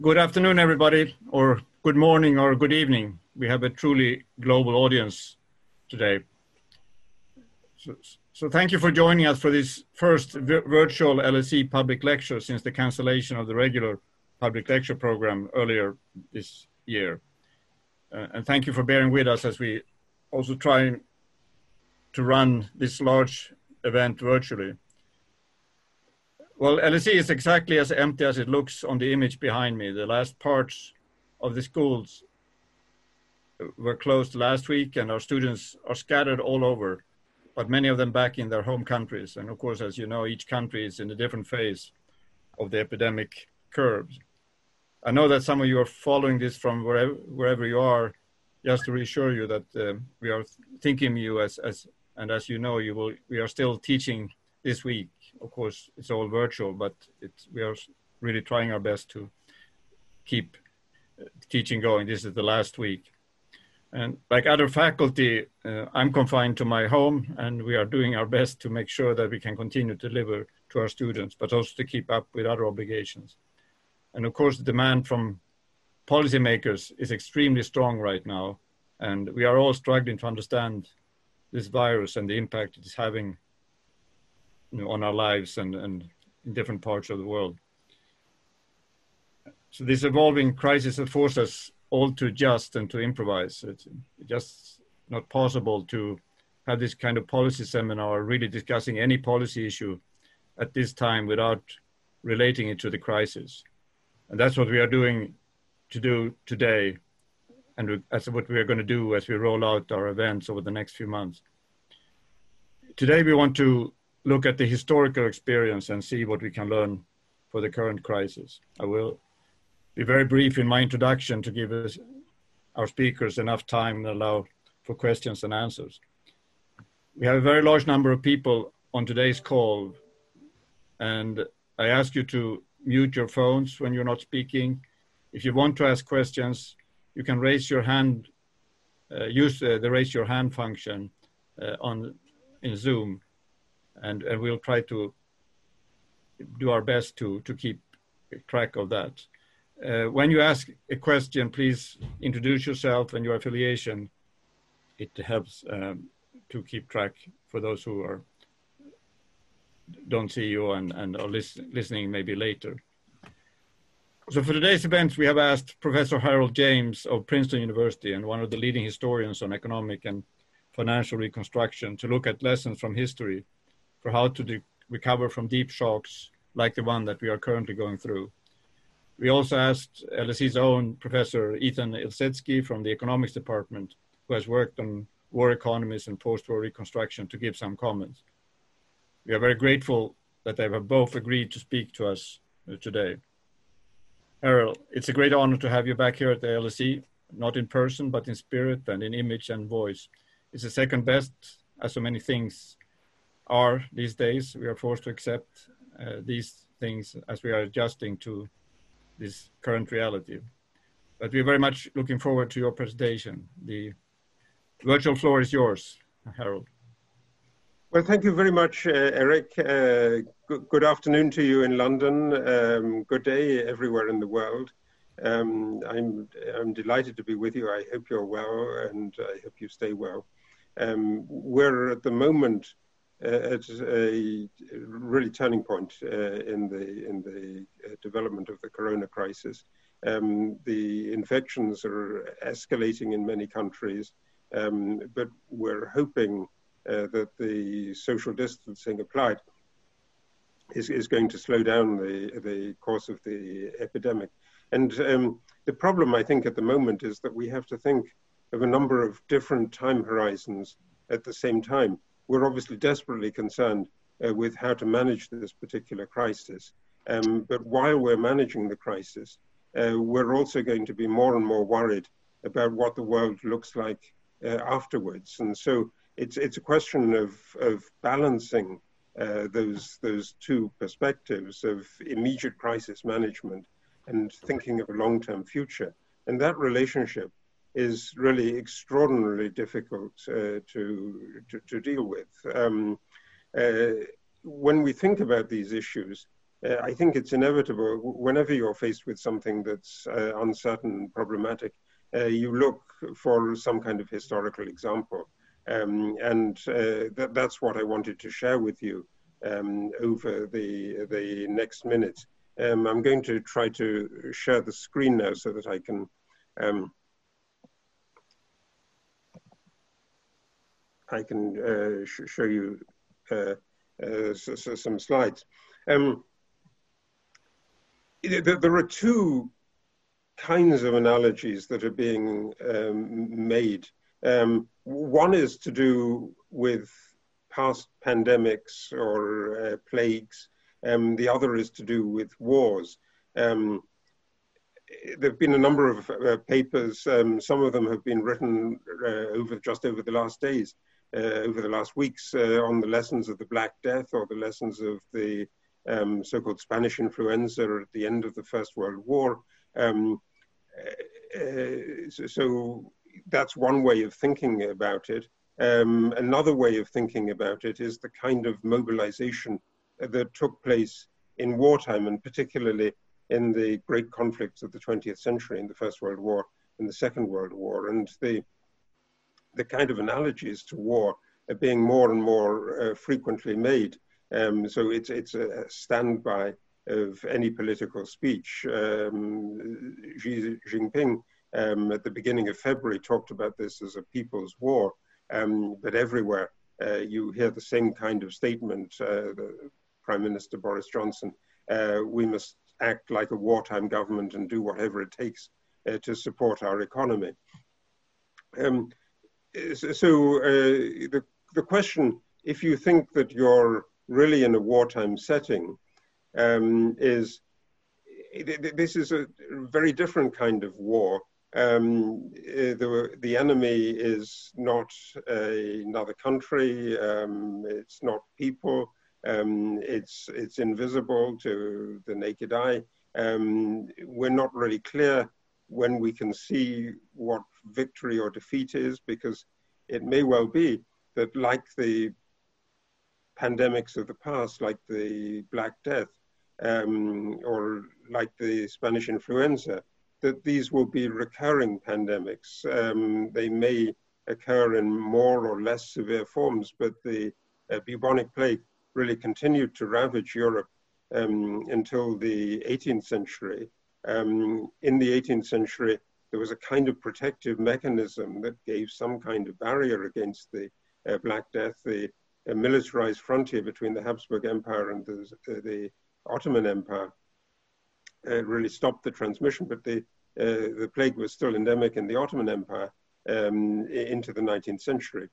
Good afternoon, everybody, or good morning or good evening. We have a truly global audience today. So thank you for joining us for this first virtual LSE public lecture since the cancellation of the regular public lecture program earlier this year. And thank you for bearing with us as we also try to run this large event virtually. Well, LSE is exactly as empty as it looks on the image behind me. The last parts of the schools were closed last week and our students are scattered all over, but many of them back in their home countries. And of course, as you know, each country is in a different phase of the epidemic curves. I know that some of you are following this from wherever you are, just to reassure you that we are thinking of you as you know, we are still teaching this week. Of course, it's all virtual, but we are really trying our best to keep teaching going. This is the last week. And like other faculty, I'm confined to my home, and we are doing our best to make sure that we can continue to deliver to our students, but also to keep up with other obligations. And of course, the demand from policymakers is extremely strong right now, and we are all struggling to understand this virus and the impact it is having on our lives and in different parts of the world. So this evolving crisis has forced us all to adjust and to improvise. It's just not possible to have this kind of policy seminar really discussing any policy issue at this time without relating it to the crisis. And that's what we are doing today, and that's what we are going to do as we roll out our events over the next few months. Today we want to look at the historical experience and see what we can learn for the current crisis. I will be very brief in my introduction to give our speakers enough time and allow for questions and answers. We have a very large number of people on today's call, and I ask you to mute your phones when you're not speaking. If you want to ask questions, you can raise your hand, use the raise your hand function in Zoom, and we'll try to do our best to keep track of that. When you ask a question, please introduce yourself and your affiliation. It helps to keep track for those who don't see you and are listening maybe later. So for today's event, we have asked Professor Harold James of Princeton University and one of the leading historians on economic and financial reconstruction to look at lessons from history for how to recover from deep shocks like the one that we are currently going through. We also asked LSE's own Professor Ethan Ilsetsky from the economics department, who has worked on war economies and post-war reconstruction, to give some comments. We are very grateful that they have both agreed to speak to us today. Harold, it's a great honor to have you back here at the LSE, not in person, but in spirit and in image and voice. It's the second best, as so many things are these days. We are forced to accept these things as we are adjusting to this current reality. But we're very much looking forward to your presentation. The virtual floor is yours, Harold. Well, thank you very much, Eric. Good afternoon to you in London. Good day everywhere in the world. I'm delighted to be with you. I hope you're well, and I hope you stay well. We're at the moment at a really turning point in the development of the corona crisis. The infections are escalating in many countries, but we're hoping that the social distancing applied is going to slow down the course of the epidemic. And the problem, I think, at the moment is that we have to think of a number of different time horizons at the same time. We're obviously desperately concerned with how to manage this particular crisis. But while we're managing the crisis, we're also going to be more and more worried about what the world looks like afterwards. And so it's a question of balancing those two perspectives of immediate crisis management and thinking of a long-term future. And that relationship is really extraordinarily difficult to deal with. When we think about these issues, I think it's inevitable whenever you're faced with something that's uncertain and problematic, you look for some kind of historical example. That's what I wanted to share with you over the next minute. I'm going to try to share the screen now so that I can show you some slides. There are two kinds of analogies that are being made. One is to do with past pandemics or plagues. The other is to do with wars. There have been a number of papers. Some of them have been written just over the last days, over the last weeks, on the lessons of the Black Death or the lessons of the so-called Spanish influenza at the end of the First World War. So that's one way of thinking about it. Another way of thinking about it is the kind of mobilization that took place in wartime, and particularly in the great conflicts of the 20th century, in the First World War and the Second World War. And the kind of analogies to war are being more and more frequently made. So it's a standby of any political speech. Xi Jinping at the beginning of February talked about this as a people's war, but everywhere you hear the same kind of statement. The Prime Minister Boris Johnson, we must act like a wartime government and do whatever it takes to support our economy. The question, if you think that you're really in a wartime setting, this is a very different kind of war. The enemy is not another country, it's not people, it's invisible to the naked eye. We're not really clear when we can see what victory or defeat is, because it may well be that, like the pandemics of the past, like the Black Death, or like the Spanish influenza, that these will be recurring pandemics. They may occur in more or less severe forms, but the bubonic plague really continued to ravage Europe until the 18th century. In the 18th century, there was a kind of protective mechanism that gave some kind of barrier against the Black Death. The militarized frontier between the Habsburg Empire and the Ottoman Empire really stopped the transmission, but the plague was still endemic in the Ottoman Empire into the 19th century.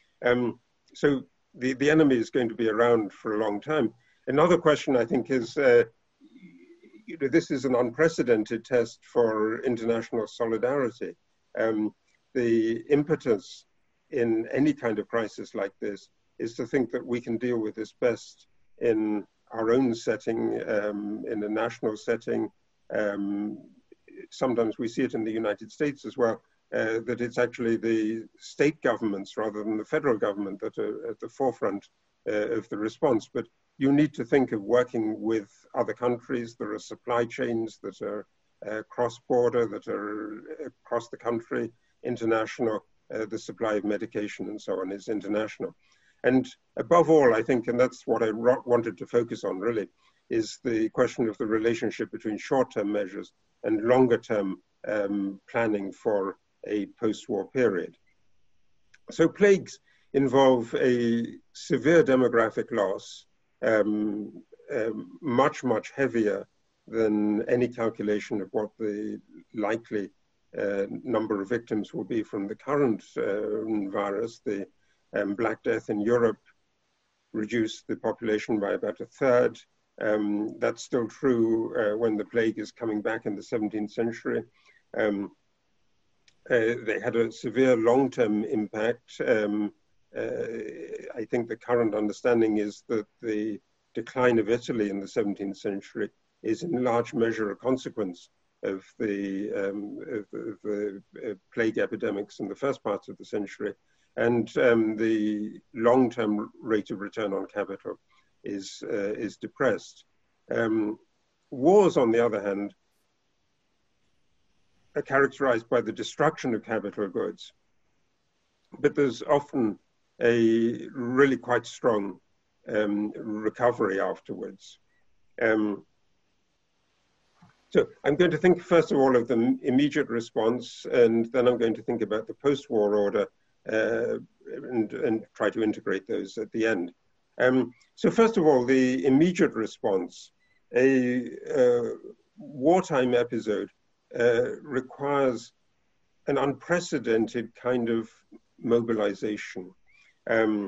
So the enemy is going to be around for a long time. Another question, I think, is this is an unprecedented test for international solidarity. The impetus in any kind of crisis like this is to think that we can deal with this best in our own setting, in a national setting. Sometimes we see it in the United States as well, that it's actually the state governments rather than the federal government that are at the forefront of the response. But you need to think of working with other countries. There are supply chains that are cross-border, that are across the country, international. The supply of medication and so on is international. And above all, I think, and that's what I wanted to focus on really, is the question of the relationship between short-term measures and longer-term planning for a post-war period. So plagues involve a severe demographic loss, much, much heavier than any calculation of what the likely number of victims will be from the current virus. The Black Death in Europe reduced the population by about a third. That's still true when the plague is coming back in the 17th century. They had a severe long-term impact. I think the current understanding is that the decline of Italy in the 17th century is in large measure a consequence of the plague epidemics in the first part of the century. And the long-term rate of return on capital is depressed. Wars, on the other hand, are characterized by the destruction of capital goods, but there's often a really quite strong recovery afterwards. So I'm going to think first of all of the immediate response, and then I'm going to think about the post-war order and try to integrate those at the end. So first of all, the immediate response. A wartime episode requires an unprecedented kind of mobilization, a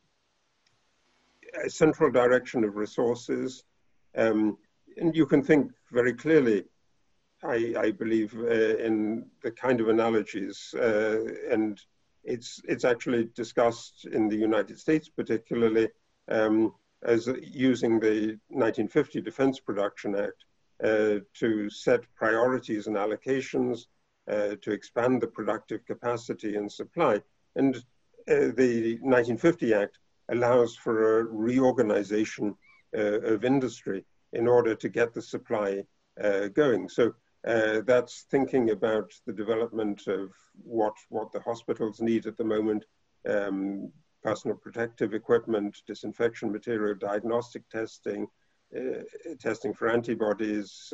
central direction of resources, and you can think very clearly, I believe, in the kind of analogies, and it's actually discussed in the United States particularly as using the 1950 Defense Production Act to set priorities and allocations, to expand the productive capacity and supply. And the 1950 Act allows for a reorganization of industry in order to get the supply going. So that's thinking about the development of what the hospitals need at the moment, personal protective equipment, disinfection material, diagnostic testing, testing for antibodies,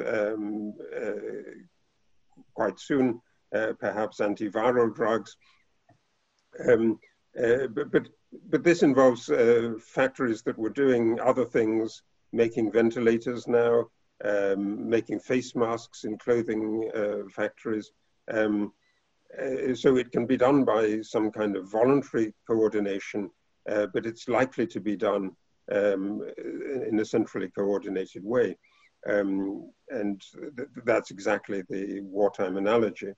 quite soon, perhaps antiviral drugs. But this involves factories that were doing other things, making ventilators now, making face masks in clothing factories. So it can be done by some kind of voluntary coordination, but it's likely to be done in a centrally coordinated way. And that's exactly the wartime analogy.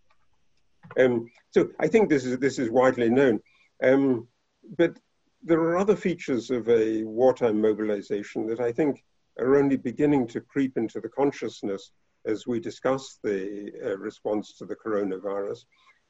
So I think this is widely known. But there are other features of a wartime mobilization that I think are only beginning to creep into the consciousness as we discuss the response to the coronavirus.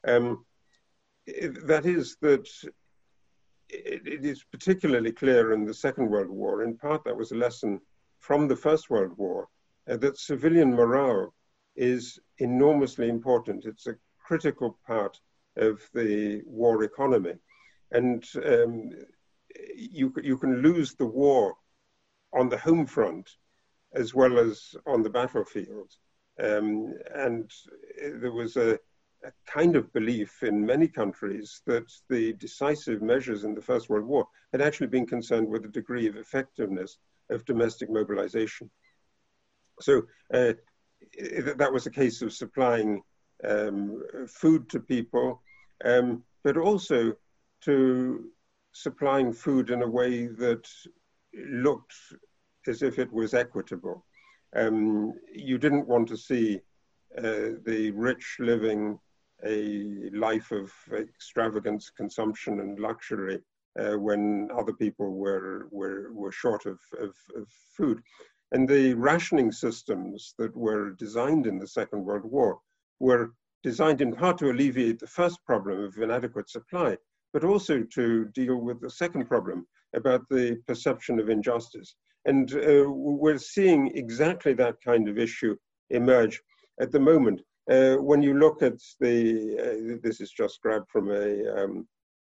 That is that it is particularly clear in the Second World War, in part that was a lesson from the First World War, that civilian morale is enormously important. It's a critical part of the war economy. And you can lose the war on the home front as well as on the battlefield. And there was a kind of belief in many countries that the decisive measures in the First World War had actually been concerned with the degree of effectiveness of domestic mobilization. So that was a case of supplying food to people, but also to supplying food in a way that looked as if it was equitable. You didn't want to see the rich living a life of extravagance, consumption, and luxury when other people were short of food. And the rationing systems that were designed in the Second World War were designed in part to alleviate the first problem of inadequate supply, but also to deal with the second problem about the perception of injustice. And we're seeing exactly that kind of issue emerge at the moment. When you look at this is just grabbed from an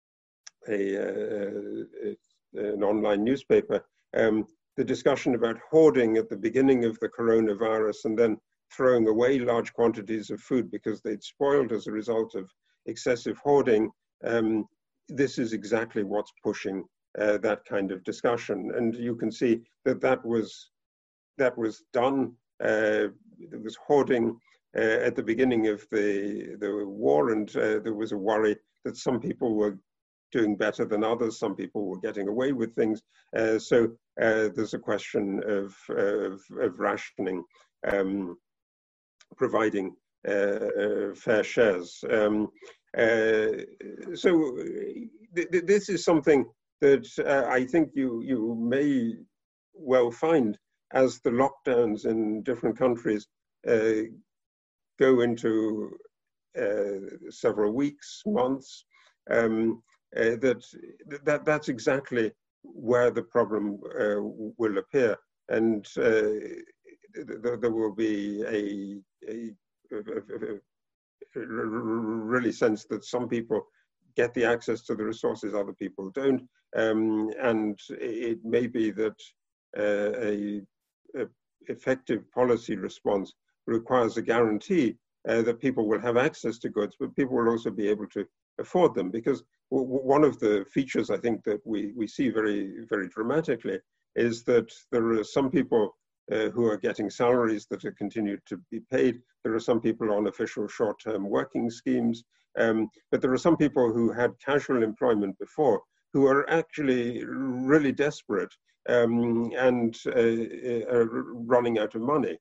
online newspaper, the discussion about hoarding at the beginning of the coronavirus and then throwing away large quantities of food because they'd spoiled as a result of excessive hoarding. This is exactly what's pushing that kind of discussion. And you can see that that was done. There was hoarding at the beginning of the war, and there was a worry that some people were doing better than others, some people were getting away with things. So there's a question of rationing, providing fair shares. So this is something that I think you may well find as the lockdowns in different countries go into several weeks, months. That's exactly where the problem will appear. and there will be a really sense that some people get the access to the resources other people don't, and it may be that a effective policy response requires a guarantee that people will have access to goods, but people will also be able to afford them. Because one of the features I think that we see very, very dramatically is that there are some people who are getting salaries that are continued to be paid. There are some people on official short-term working schemes, but there are some people who had casual employment before who are actually really desperate and are running out of money.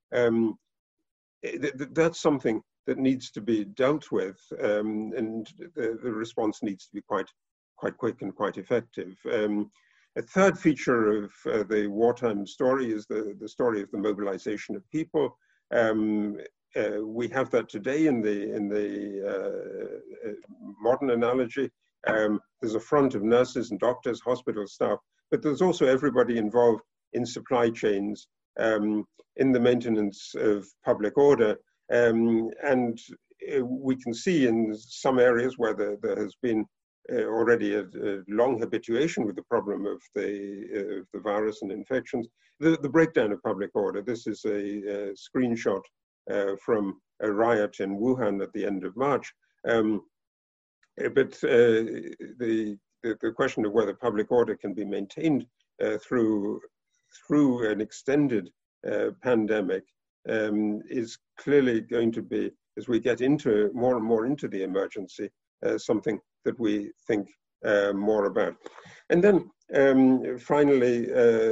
That's something that needs to be dealt with, and the response needs to be quite quick and quite effective. A third feature of the wartime story is the story of the mobilization of people. We have that today in the modern analogy. There's a front of nurses and doctors, hospital staff, but there's also everybody involved in supply chains, in the maintenance of public order. And we can see in some areas where there has been already a long habituation with the problem of the virus and infections, the breakdown of public order. This is a screenshot from a riot in Wuhan at the end of March. But the question of whether public order can be maintained through an extended pandemic is clearly going to be, as we get into more and more into the emergency, something that we think more about. And then finally,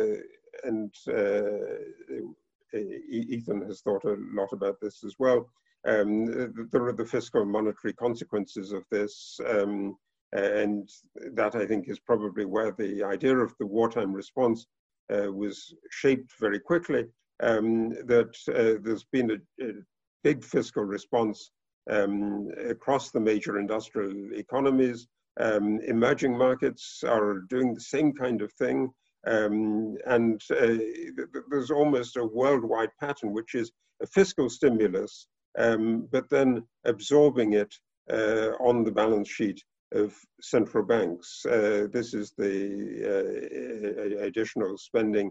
Ethan has thought a lot about this as well, there are the fiscal monetary consequences of this, and that I think is probably where the idea of the wartime response was shaped very quickly, that there's been a big fiscal response across the major industrial economies. Emerging markets are doing the same kind of thing, and there's almost a worldwide pattern, which is a fiscal stimulus, but then absorbing it on the balance sheet of central banks. This is the additional spending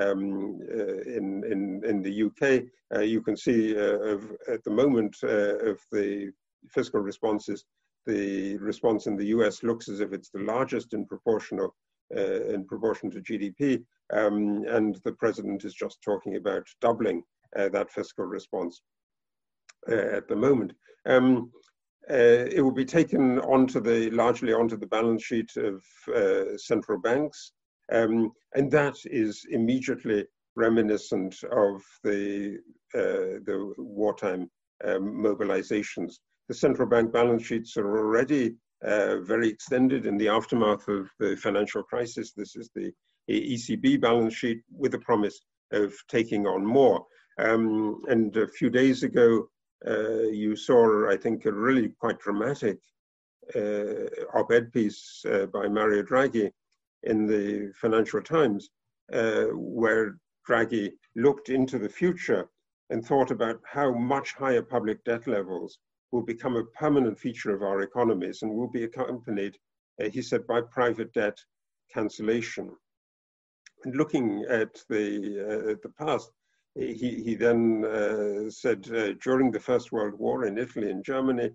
in the UK. You can see at the moment of the fiscal responses, the response in the US looks as if it's the largest in proportion to GDP, and the president is just talking about doubling that fiscal response at the moment. It will be taken largely onto the balance sheet of central banks, and that is immediately reminiscent of the wartime mobilizations. The central bank balance sheets are already very extended in the aftermath of the financial crisis. This is the ECB balance sheet with the promise of taking on more. And a few days ago, you saw, I think, a really quite dramatic op-ed piece by Mario Draghi in the Financial Times, where Draghi looked into the future and thought about how much higher public debt levels will become a permanent feature of our economies and will be accompanied, he said, by private debt cancellation. And looking at the past, he then said during the First World War in Italy and Germany,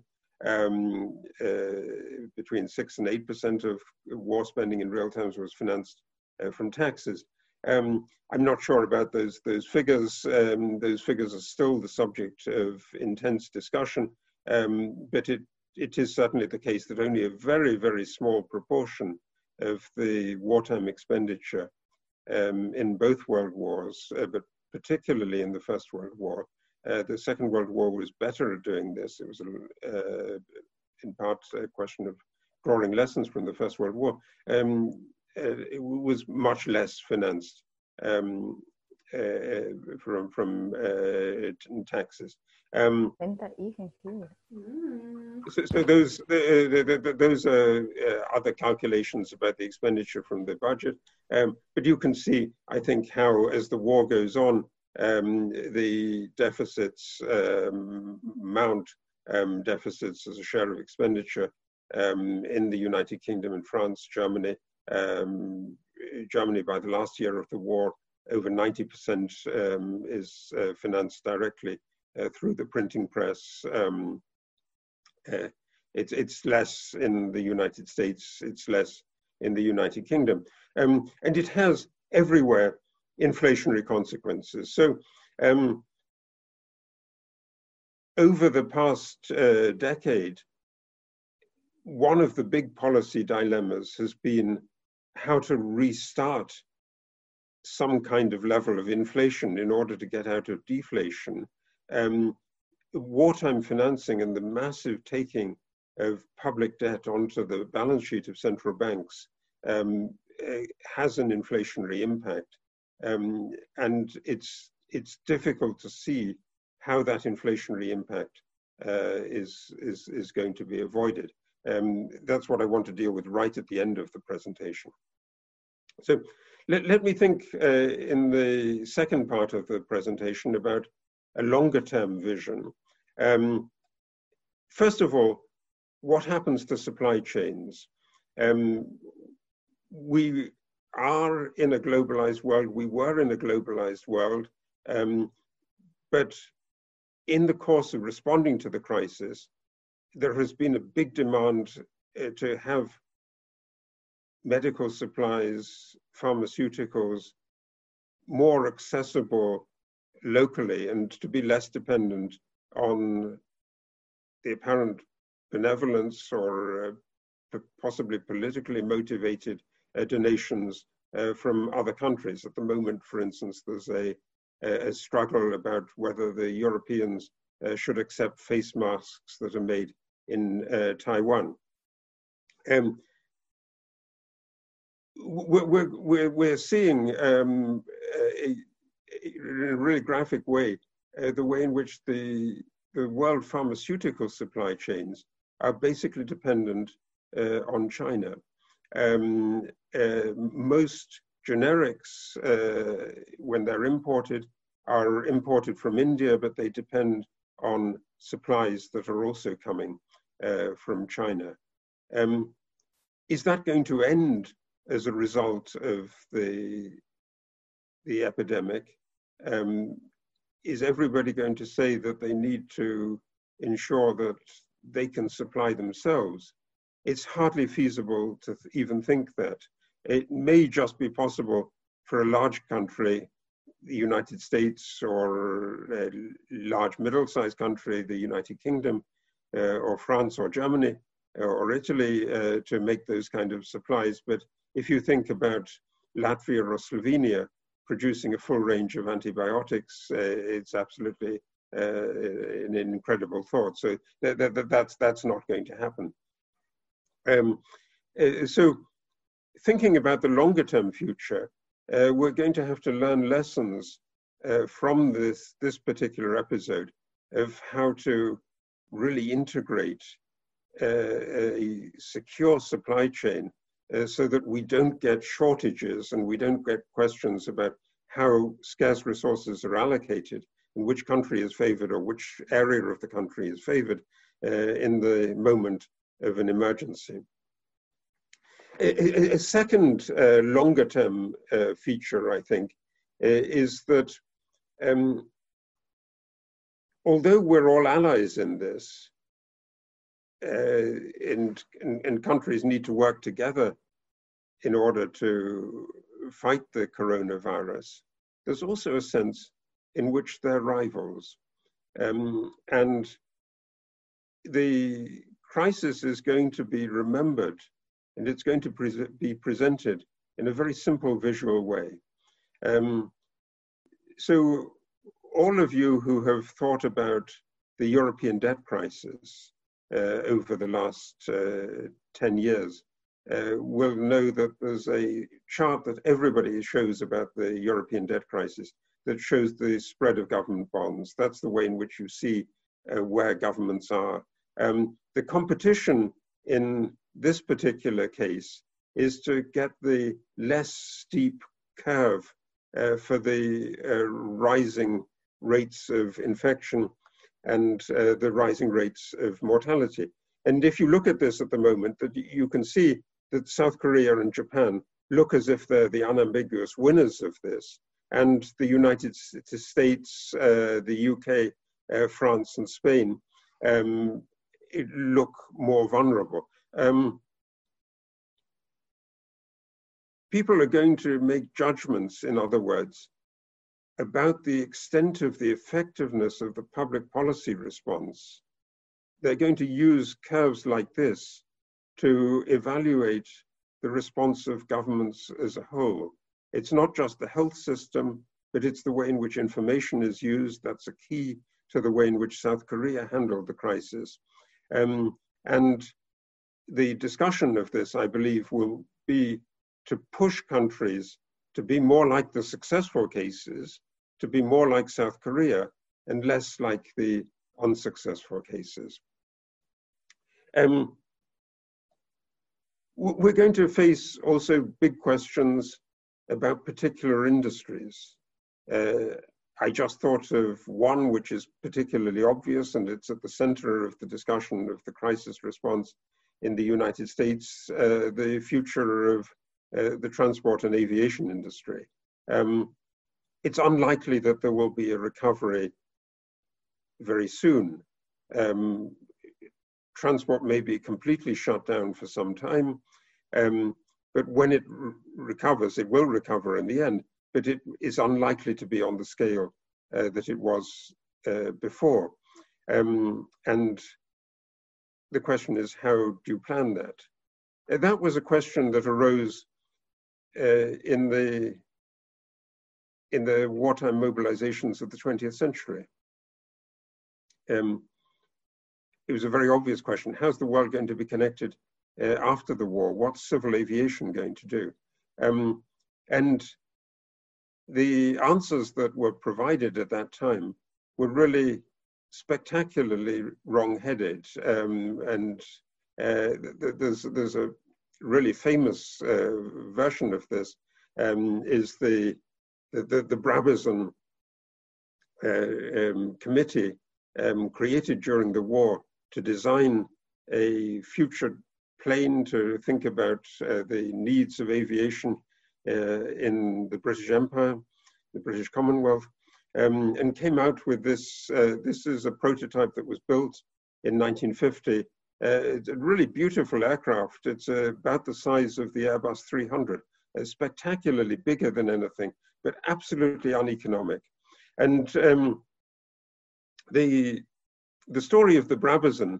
between 6 and 8% of war spending in real terms was financed from taxes. I'm not sure about those figures. Those figures are still the subject of intense discussion, but it is certainly the case that only a very, very small proportion of the wartime expenditure in both world wars, but particularly in the First World War. The Second World War was better at doing this. It was in part a question of drawing lessons from the First World War. It was much less financed from taxes. So those are other calculations about the expenditure from the budget. But you can see, I think, how as the war goes on, the deficits mount, deficits as a share of expenditure in the United Kingdom and France, Germany. Germany, by the last year of the war, over 90% is financed directly through the printing press. It's less in the United States, it's less in the United Kingdom. And it has everywhere inflationary consequences. So over the past decade, one of the big policy dilemmas has been how to restart some kind of level of inflation in order to get out of deflation. Wartime financing and the massive taking of public debt onto the balance sheet of central banks has an inflationary impact. And it's difficult to see how that inflationary impact is going to be avoided. That's what I want to deal with right at the end of the presentation. So let me think in the second part of the presentation about a longer term vision. First of all, what happens to supply chains? We are in a globalized world, we were in a globalized world, but in the course of responding to the crisis, there has been a big demand to have medical supplies, pharmaceuticals more accessible locally and to be less dependent on the apparent benevolence or possibly politically motivated donations from other countries. At the moment, for instance, there's a struggle about whether the Europeans should accept face masks that are made in Taiwan. We're seeing in a really graphic way the way in which the world pharmaceutical supply chains are basically dependent on China. Most generics, when they're imported, are imported from India, but they depend on supplies that are also coming from China. Is that going to end as a result of the epidemic? Is everybody going to say that they need to ensure that they can supply themselves? It's hardly feasible to even think that. It may just be possible for a large country, the United States, or a large middle-sized country, the United Kingdom, or France or Germany, or Italy, to make those kind of supplies. But if you think about Latvia or Slovenia producing a full range of antibiotics, it's absolutely an incredible thought. So that's not going to happen. So thinking about the longer term future, we're going to have to learn lessons from this particular episode of how to really integrate a secure supply chain so that we don't get shortages and we don't get questions about how scarce resources are allocated and which country is favored or which area of the country is favored in the moment of an emergency. A second longer term feature, I think, is that although we're all allies in this, and countries need to work together in order to fight the coronavirus, there's also a sense in which they're rivals. And the crisis is going to be remembered, and it's going to be presented in a very simple visual way. So all of you who have thought about the European debt crisis over the last 10 years will know that there's a chart that everybody shows about the European debt crisis that shows the spread of government bonds. That's the way in which you see where governments are. The competition in this particular case is to get the less steep curve for the rising rates of infection and the rising rates of mortality. And if you look at this at the moment, that you can see that South Korea and Japan look as if they're the unambiguous winners of this, and the United States, the UK, France, and Spain look more vulnerable. People are going to make judgments, in other words, about the extent of the effectiveness of the public policy response. They're going to use curves like this to evaluate the response of governments as a whole. It's not just the health system, but it's the way in which information is used. That's a key to the way in which South Korea handled the crisis. And the discussion of this, I believe, will be to push countries to be more like the successful cases, to be more like South Korea, and less like the unsuccessful cases. We're going to face also big questions about particular industries. I just thought of one which is particularly obvious, and it's at the center of the discussion of the crisis response in the United States, the future of the transport and aviation industry. It's unlikely that there will be a recovery very soon. Transport may be completely shut down for some time, but when it recovers, it will recover in the end, but it is unlikely to be on the scale that it was before. And the question is, how do you plan that? That was a question that arose in the wartime mobilizations of the 20th century. It was a very obvious question. How's the world going to be connected after the war? What's civil aviation going to do? And the answers that were provided at that time were really spectacularly wrong-headed. There's a really famous version of this, is the Brabazon committee created during the war to design a future plane to think about the needs of aviation in the British Empire, the British Commonwealth, and came out with this. This is a prototype that was built in 1950. It's a really beautiful aircraft. It's about the size of the Airbus 300, spectacularly bigger than anything, but absolutely uneconomic. And the story of the Brabazon,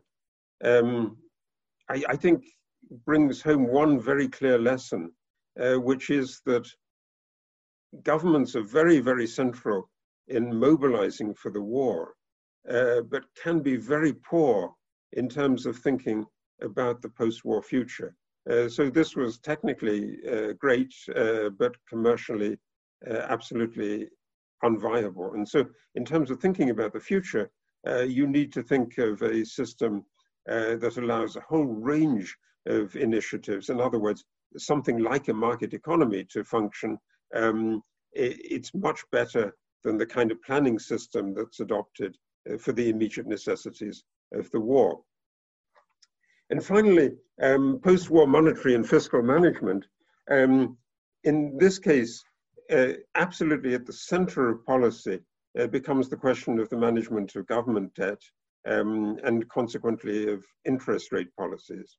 I think, brings home one very clear lesson, which is that governments are very, very central in mobilizing for the war, but can be very poor in terms of thinking about the post-war future. So this was technically great, but commercially absolutely unviable. And so in terms of thinking about the future, you need to think of a system that allows a whole range of initiatives. In other words, something like a market economy to function. It's much better than the kind of planning system that's adopted for the immediate necessities of the war. And finally, post-war monetary and fiscal management. In this case, absolutely at the center of policy becomes the question of the management of government debt and consequently of interest rate policies.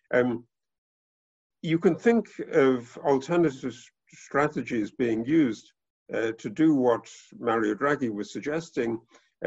You can think of alternative strategies being used to do what Mario Draghi was suggesting,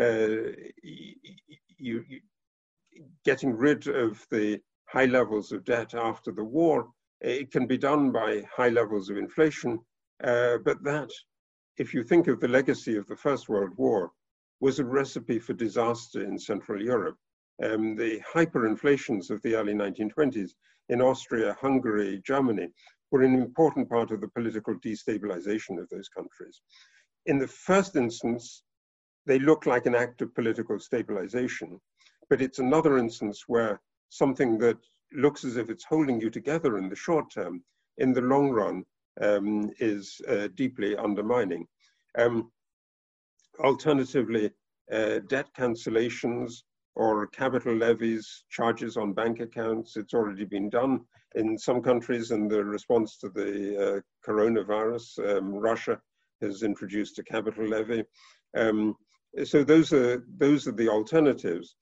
getting rid of the high levels of debt after the war. It can be done by high levels of inflation, but that, if you think of the legacy of the First World War, was a recipe for disaster in Central Europe. The hyperinflations of the early 1920s in Austria, Hungary, Germany were an important part of the political destabilization of those countries. In the first instance, they look like an act of political stabilization, but it's another instance where something that looks as if it's holding you together in the short term, in the long run, is deeply undermining. Alternatively, debt cancellations or capital levies, charges on bank accounts, it's already been done in some countries in the response to the coronavirus. Russia has introduced a capital levy. So those are the alternatives.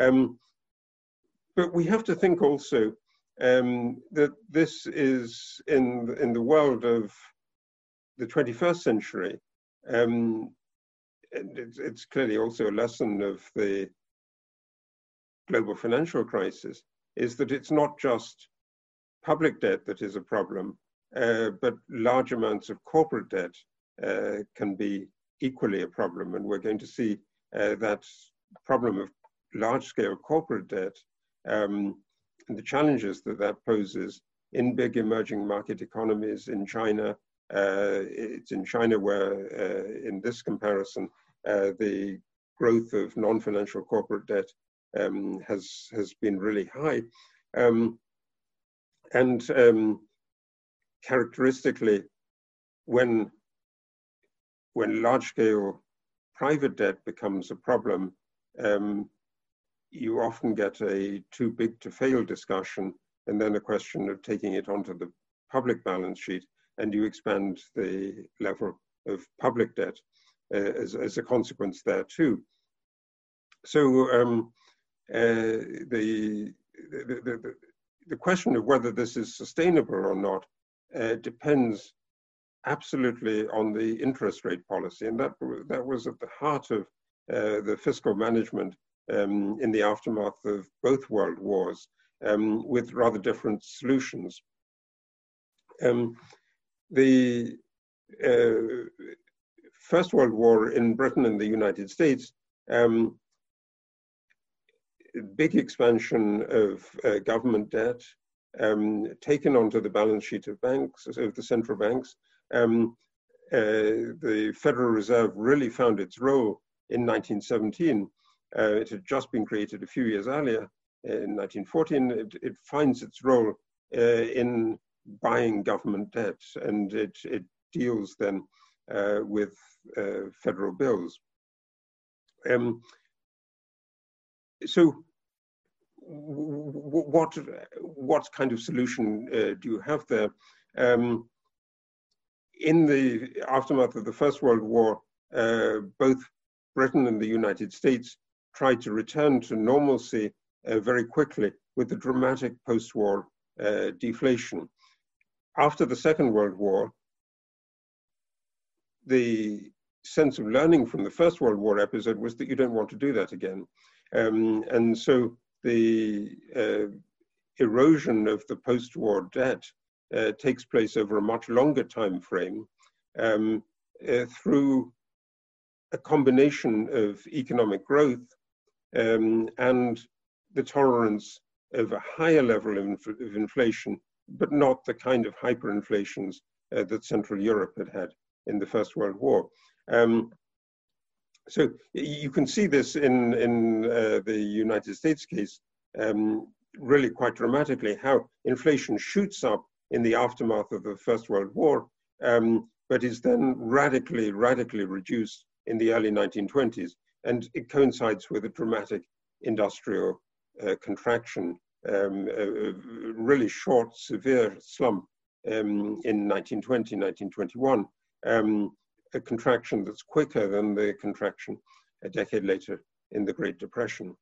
But we have to think also that this is in the world of the 21st century. It's clearly also a lesson of the global financial crisis, is that it's not just public debt that is a problem, but large amounts of corporate debt can be equally a problem. And we're going to see that problem of large-scale corporate debt and the challenges that that poses in big emerging market economies in China. It's in China where, in this comparison, the growth of non-financial corporate debt has been really high. Characteristically, when large-scale private debt becomes a problem, you often get a too big to fail discussion, and then a question of taking it onto the public balance sheet, and you expand the level of public debt as a consequence there too. So the question of whether this is sustainable or not depends absolutely on the interest rate policy, and that was at the heart of the fiscal management in the aftermath of both world wars, with rather different solutions. The First World War in Britain and the United States, big expansion of government debt taken onto the balance sheet of banks, of the central banks. The Federal Reserve really found its role in 1917. It had just been created a few years earlier, in 1914. It finds its role in buying government debt, and it deals then with federal bills. So what kind of solution do you have there? In the aftermath of the First World War, both Britain and the United States tried to return to normalcy very quickly with the dramatic post-war deflation. After the Second World War, the sense of learning from the First World War episode was that you don't want to do that again. And so the erosion of the post-war debt takes place over a much longer time frame through a combination of economic growth and the tolerance of a higher level of inflation, but not the kind of hyperinflations that Central Europe had in the First World War. So you can see this in the United States case really quite dramatically, how inflation shoots up in the aftermath of the First World War, but is then radically reduced in the early 1920s. And it coincides with a dramatic industrial contraction, a really short, severe slump in 1920, 1921, a contraction that's quicker than the contraction a decade later in the Great Depression.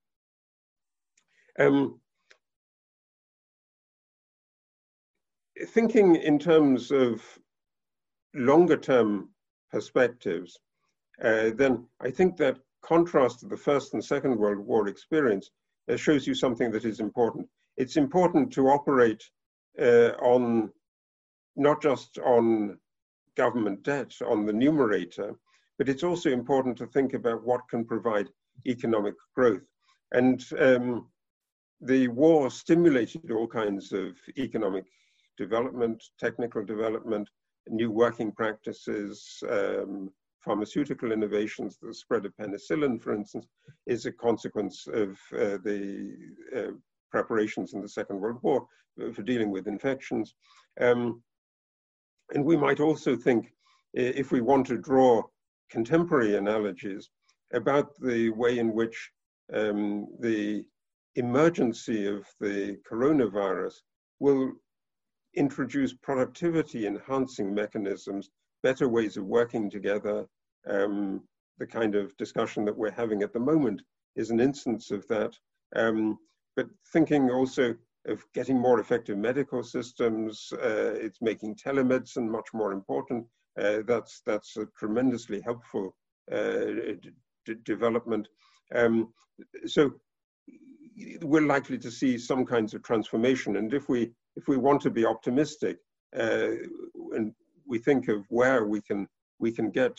Thinking in terms of longer term perspectives, then I think that contrast to the First and Second World War experience shows you something that is important. It's important to operate on not just on government debt, on the numerator, but it's also important to think about what can provide economic growth. And the war stimulated all kinds of economic development, technical development, new working practices, pharmaceutical innovations. The spread of penicillin, for instance, is a consequence of the preparations in the Second World War for dealing with infections. And we might also think, if we want to draw contemporary analogies, about the way in which the emergency of the coronavirus will introduce productivity enhancing mechanisms, better ways of working together. The kind of discussion that we're having at the moment is an instance of that. But thinking also of getting more effective medical systems, it's making telemedicine much more important. That's a tremendously helpful development. So we're likely to see some kinds of transformation. And if we want to be optimistic, and we think of where we can get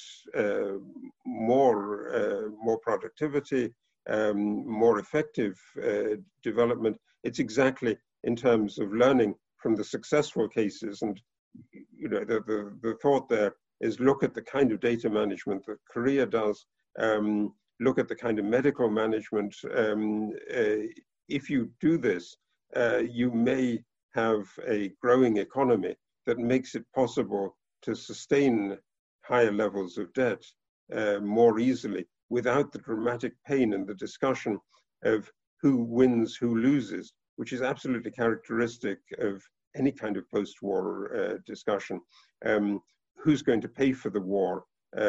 more productivity, more effective development, it's exactly in terms of learning from the successful cases. And the thought there is, look at the kind of data management that Korea does, look at the kind of medical management. If you do this, you may have a growing economy that makes it possible to sustain higher levels of debt more easily without the dramatic pain and the discussion of who wins, who loses, which is absolutely characteristic of any kind of post-war discussion. Who's going to pay for the war?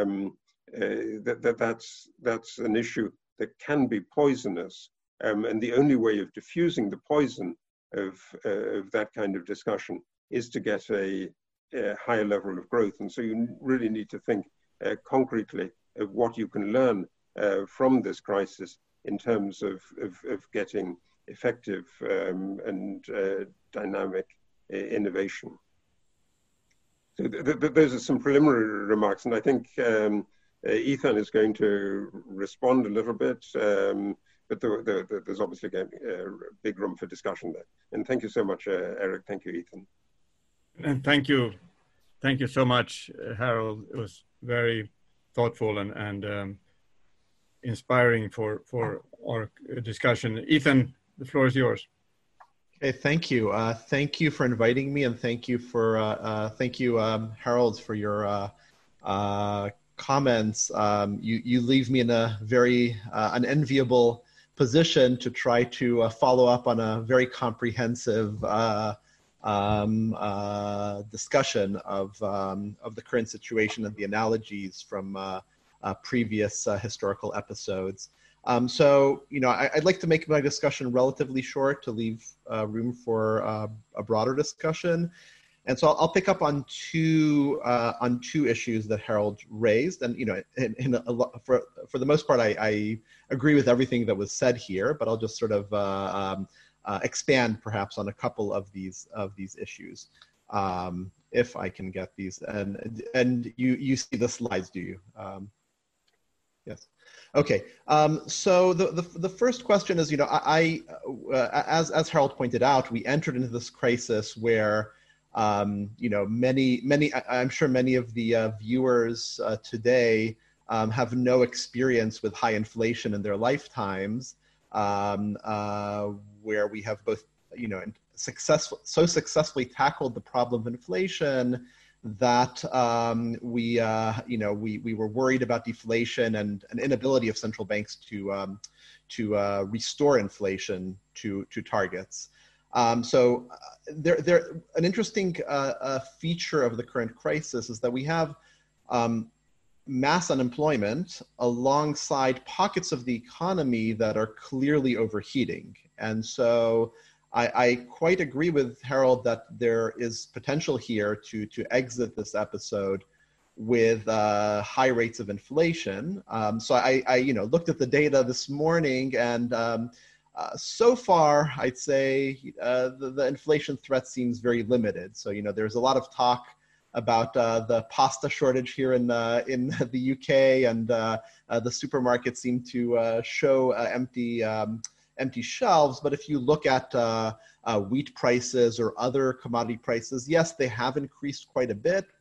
That's an issue that can be poisonous, and the only way of diffusing the poison of that kind of discussion is to get a higher level of growth. And so you really need to think concretely of what you can learn from this crisis in terms of getting effective and dynamic innovation. So those are some preliminary remarks, and I think Ethan is going to respond a little bit, but there's obviously a big room for discussion there. And thank you so much, Eric. Thank you, Ethan. And thank you so much, Harold. It was very thoughtful and inspiring for our discussion. Ethan, the floor is yours. Okay, thank you. Thank you for inviting me, and thank you, Harold, for your comments. You leave me in a very unenviable position to try to follow up on a very comprehensive discussion of the current situation and the analogies from previous historical episodes. So, I'd like to make my discussion relatively short to leave room for a broader discussion. And so I'll pick up on two issues that Harold raised. And, for the most part, I agree with everything that was said here, but I'll just sort of expand perhaps on a couple of these issues, if I can get these. And you see the slides, do you? Yes. Okay. So the first question is, as Harold pointed out, we entered into this crisis where, I'm sure many of the viewers today have no experience with high inflation in their lifetimes, where we have both, successfully tackled the problem of inflation that we were worried about deflation and an inability of central banks to restore inflation to targets. So an interesting feature of the current crisis is that we have mass unemployment alongside pockets of the economy that are clearly overheating. And so I quite agree with Harold that there is potential here to exit this episode with high rates of inflation. So I looked at the data this morning, and so far I'd say the inflation threat seems very limited. So there's a lot of talk about the pasta shortage here in the UK, and the supermarkets seem to show empty shelves. But if you look at wheat prices or other commodity prices, yes, they have increased quite a bit, but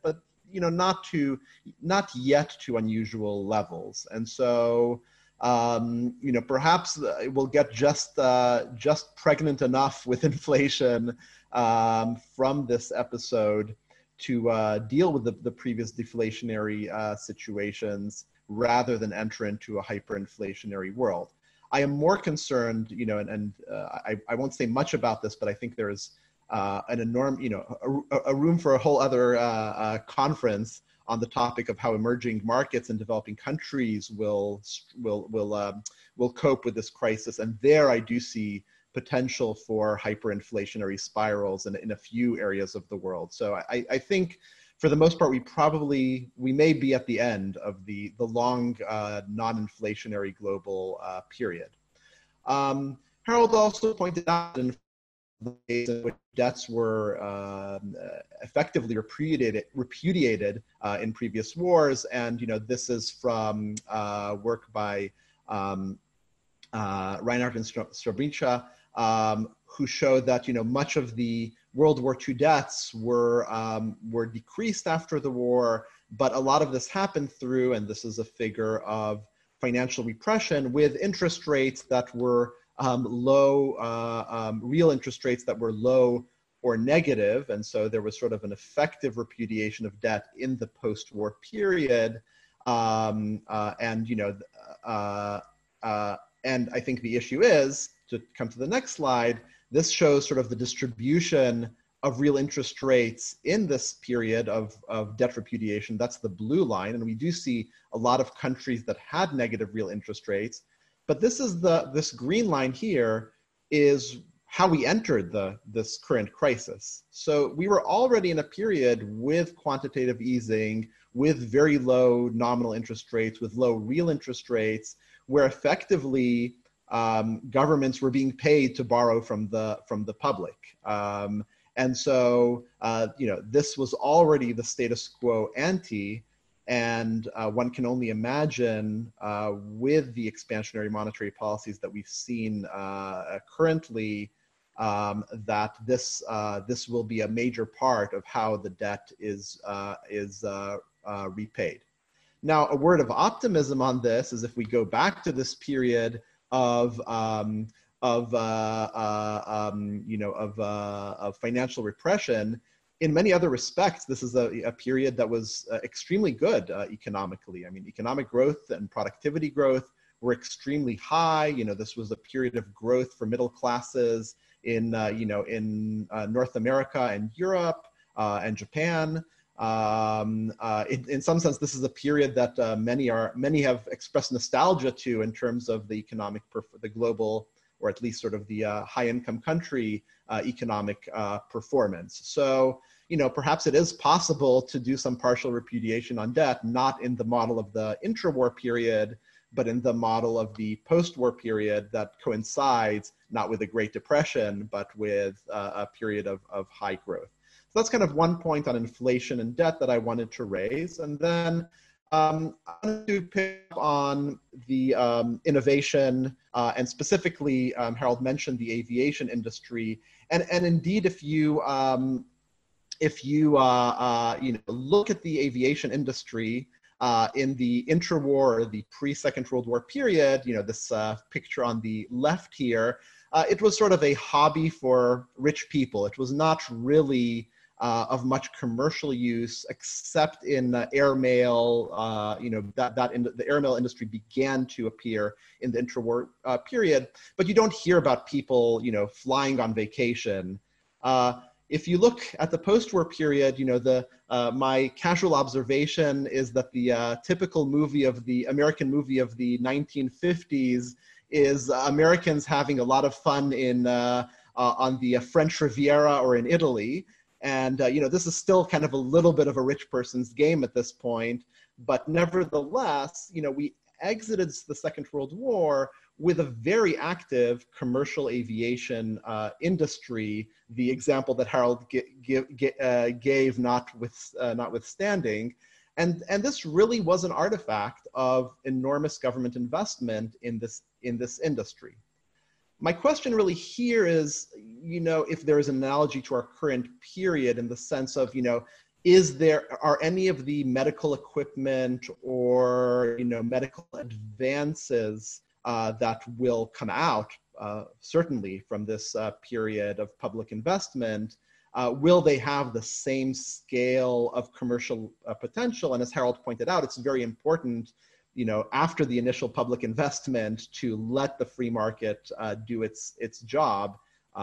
not yet to unusual levels. And so, perhaps we'll get just pregnant enough with inflation from this episode to deal with the previous deflationary situations rather than enter into a hyperinflationary world. I am more concerned, I won't say much about this, but I think there is an enormous, a room for a whole other conference on the topic of how emerging markets and developing countries will cope with this crisis. And there I do see potential for hyperinflationary spirals in a few areas of the world. So I think for the most part, we may be at the end of the long non-inflationary global period. Harold also pointed out in ways in which debts were effectively repudiated in previous wars, and this is from work by Reinhardt and Srebrenica, who showed that much of the World War II debts were decreased after the war, but a lot of this happened through, and this is a figure of financial repression with interest rates that were low, real interest rates that were low or negative, and so there was sort of an effective repudiation of debt in the post-war period, and I think the issue is, to come to the next slide, this shows sort of the distribution of real interest rates in this period of debt repudiation. That's the blue line. And we do see a lot of countries that had negative real interest rates. But this green line here is how we entered this current crisis. So we were already in a period with quantitative easing, with very low nominal interest rates, with low real interest rates, where effectively governments were being paid to borrow from the public, and so this was already the status quo ante, and one can only imagine with the expansionary monetary policies that we've seen currently that this will be a major part of how the debt is repaid. Now, a word of optimism on this is if we go back to this period of financial repression, in many other respects, this is a period that was extremely good economically. I mean, economic growth and productivity growth were extremely high. This was a period of growth for middle classes in North America and Europe and Japan. In some sense, this is a period that many have expressed nostalgia to in terms of the the global, or at least sort of the high-income country economic performance. So, perhaps it is possible to do some partial repudiation on debt, not in the model of the intra-war period, but in the model of the post-war period that coincides not with the Great Depression, but with a period of high growth. So that's kind of one point on inflation and debt that I wanted to raise. And then I wanted to pick up on the innovation and specifically, Harold mentioned the aviation industry. And indeed, if you look at the aviation industry in the intra-war or the pre-Second World War period, this picture on the left here, it was sort of a hobby for rich people. It was not really of much commercial use, except in airmail. The airmail industry began to appear in the intra-war period, but you don't hear about people, flying on vacation. If you look at the post-war period, my casual observation is that the typical American movie of the 1950s is Americans having a lot of fun on the French Riviera or in Italy. And, this is still kind of a little bit of a rich person's game at this point. But nevertheless, we exited the Second World War with a very active commercial aviation industry, the example that Harold gave notwithstanding. And this really was an artifact of enormous government investment in this industry. My question really here is, if there is an analogy to our current period in the sense of, are any of the medical equipment or medical advances that will come out certainly from this period of public investment? Will they have the same scale of commercial potential? And as Harold pointed out, it's very important, after the initial public investment, to let the free market do its job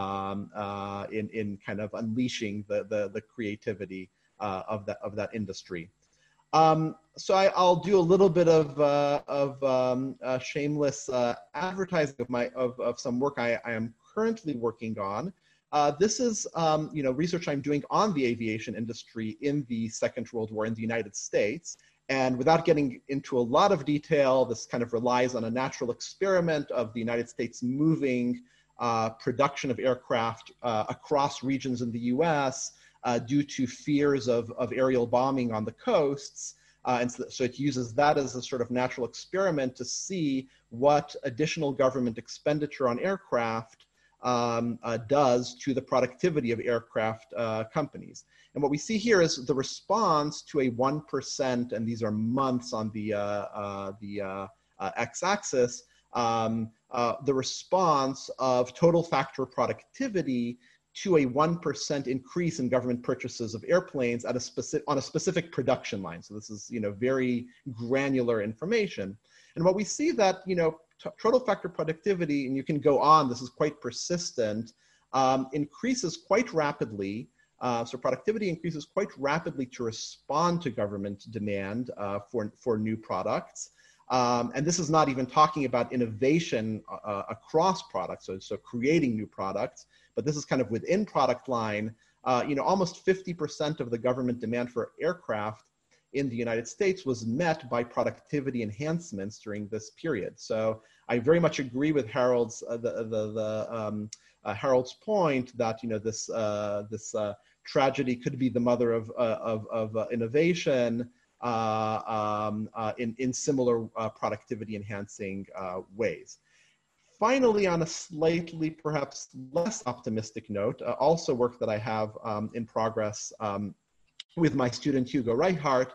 in kind of unleashing the creativity of that industry. So I'll do a little bit of shameless advertising of some work I am currently working on. This is research I'm doing on the aviation industry in the Second World War in the United States. And without getting into a lot of detail, this kind of relies on a natural experiment of the United States moving production of aircraft across regions in the US due to fears of aerial bombing on the coasts. And so it uses that as a sort of natural experiment to see what additional government expenditure on aircraft does to the productivity of aircraft companies. And what we see here is the response to a 1%, and these are months on the x-axis, the response of total factor productivity to a 1% increase in government purchases of airplanes at on a specific production line. So this is very granular information. And what we see that total factor productivity, and you can go on, this is quite persistent, increases quite rapidly. So productivity increases quite rapidly to respond to government demand for new products. And this is not even talking about innovation across products, so creating new products, but this is kind of within product line. Almost 50% of the government demand for aircraft in the United States was met by productivity enhancements during this period. So I very much agree with Harold's Harold's point that this tragedy could be the mother of innovation in similar productivity enhancing ways. Finally, on a slightly perhaps less optimistic note, also work that I have in progress with my student Hugo Reichardt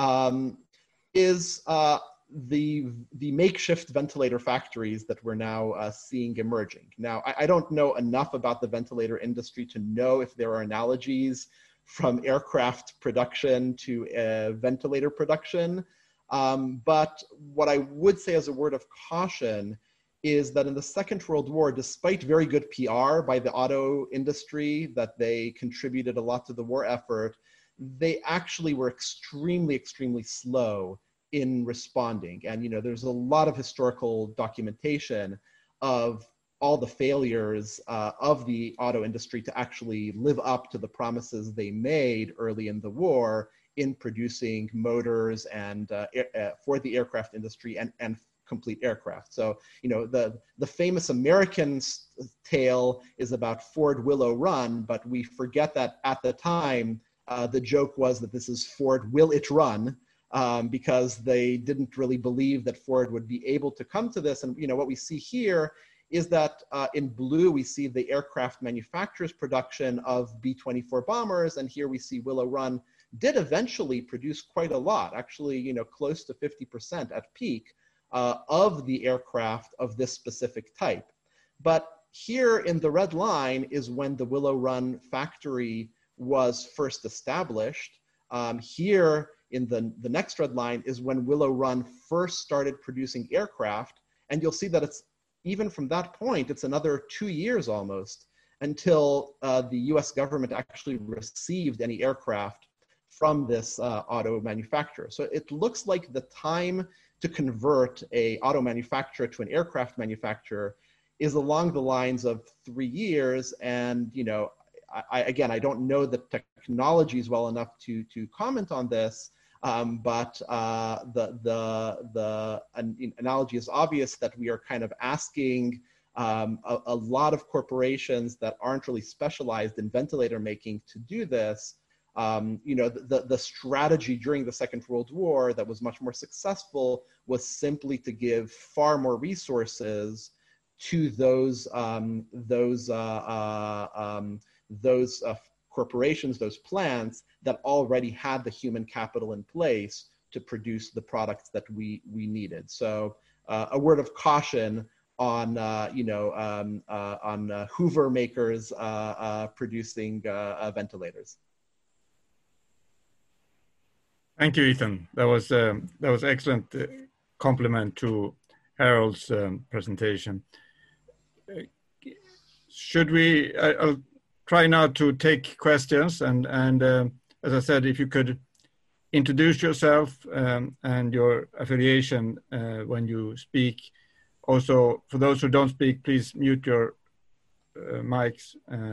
is the makeshift ventilator factories that we're now seeing emerging. Now, I don't know enough about the ventilator industry to know if there are analogies from aircraft production to ventilator production. But what I would say as a word of caution is that in the Second World War, despite very good PR by the auto industry, that they contributed a lot to the war effort, they actually were extremely, extremely slow in responding. And there's a lot of historical documentation of all the failures of the auto industry to actually live up to the promises they made early in the war in producing motors and for the aircraft industry and complete aircraft. So, the famous American tale is about Ford Willow Run, but we forget that at the time, the joke was that this is Ford Will It Run, because they didn't really believe that Ford would be able to come to this. And what we see here is that in blue, we see the aircraft manufacturers' production of B-24 bombers, and here we see Willow Run did eventually produce quite a lot, actually close to 50% at peak of the aircraft of this specific type. But here in the red line is when the Willow Run factory was first established. Here in the next red line is when Willow Run first started producing aircraft. And you'll see that it's even from that point, it's another 2 years almost until the US government actually received any aircraft from this auto manufacturer. So it looks like the time to convert a auto manufacturer to an aircraft manufacturer is along the lines of 3 years. And I don't know the technologies well enough to comment on this, but the analogy is obvious that we are kind of asking a lot of corporations that aren't really specialized in ventilator making to do this. The strategy during the Second World War that was much more successful was simply to give far more resources to those corporations, those plants that already had the human capital in place to produce the products that we needed. So a word of caution on Hoover makers producing ventilators. Thank you, Ethan. That was excellent compliment to Harold's presentation. Should we? I'll try now to take questions, and as I said, if you could introduce yourself and your affiliation when you speak. Also, for those who don't speak, please mute your mics.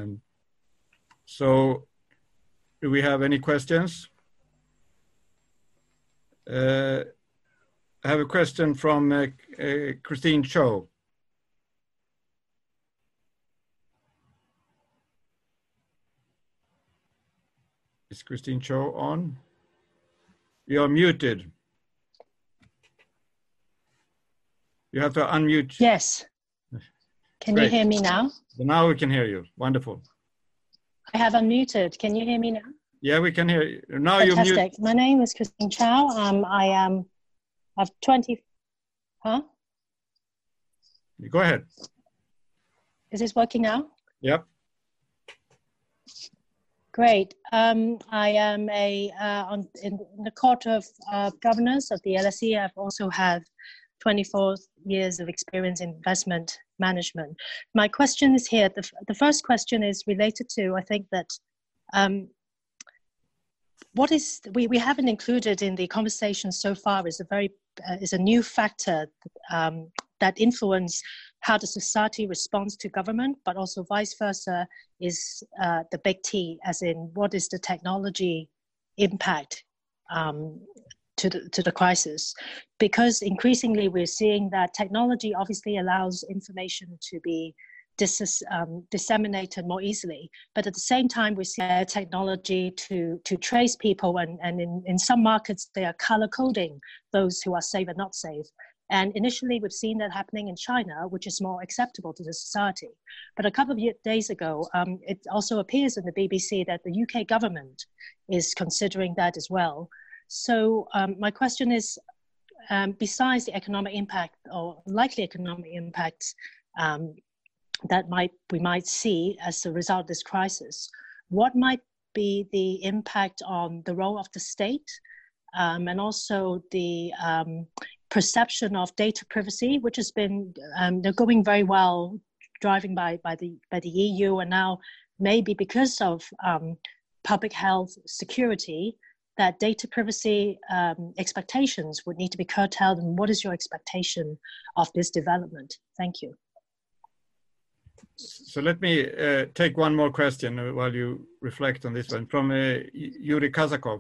So, do we have any questions? I have a question from Christine Cho. Is Christine Cho on? You're muted. You have to unmute. Yes. Can Great. you hear me now? Now we can hear you. Wonderful. I have unmuted. Can you hear me now? Yeah, we can hear you. Now Fantastic. you're muted. My name is Christine Chow. I've 20. Huh? Go ahead. Is this working now? Yep. Great. I am in the Court of Governors of the LSE. I've also had 24 years of experience in investment management. My question is here. The first question is related to, I think that what is we haven't included in the conversation so far is a new factor that influence how the society responds to government, but also vice versa is the big T, as in what is the technology impact to the crisis. Because increasingly we're seeing that technology obviously allows information to be disseminated more easily, but at the same time we see technology to trace people, and in some markets they are color coding those who are safe and not safe. And initially we've seen that happening in China, which is more acceptable to the society. But a couple of days ago, it also appears in the BBC that the UK government is considering that as well. So my question is, besides the economic impact or likely economic impacts that we might see as a result of this crisis, what might be the impact on the role of the state and also the perception of data privacy, which has been they're going very well, driving by the EU, and now maybe because of public health security, that data privacy expectations would need to be curtailed. And what is your expectation of this development? Thank you. So let me take one more question while you reflect on this one from Yuri Kazakov.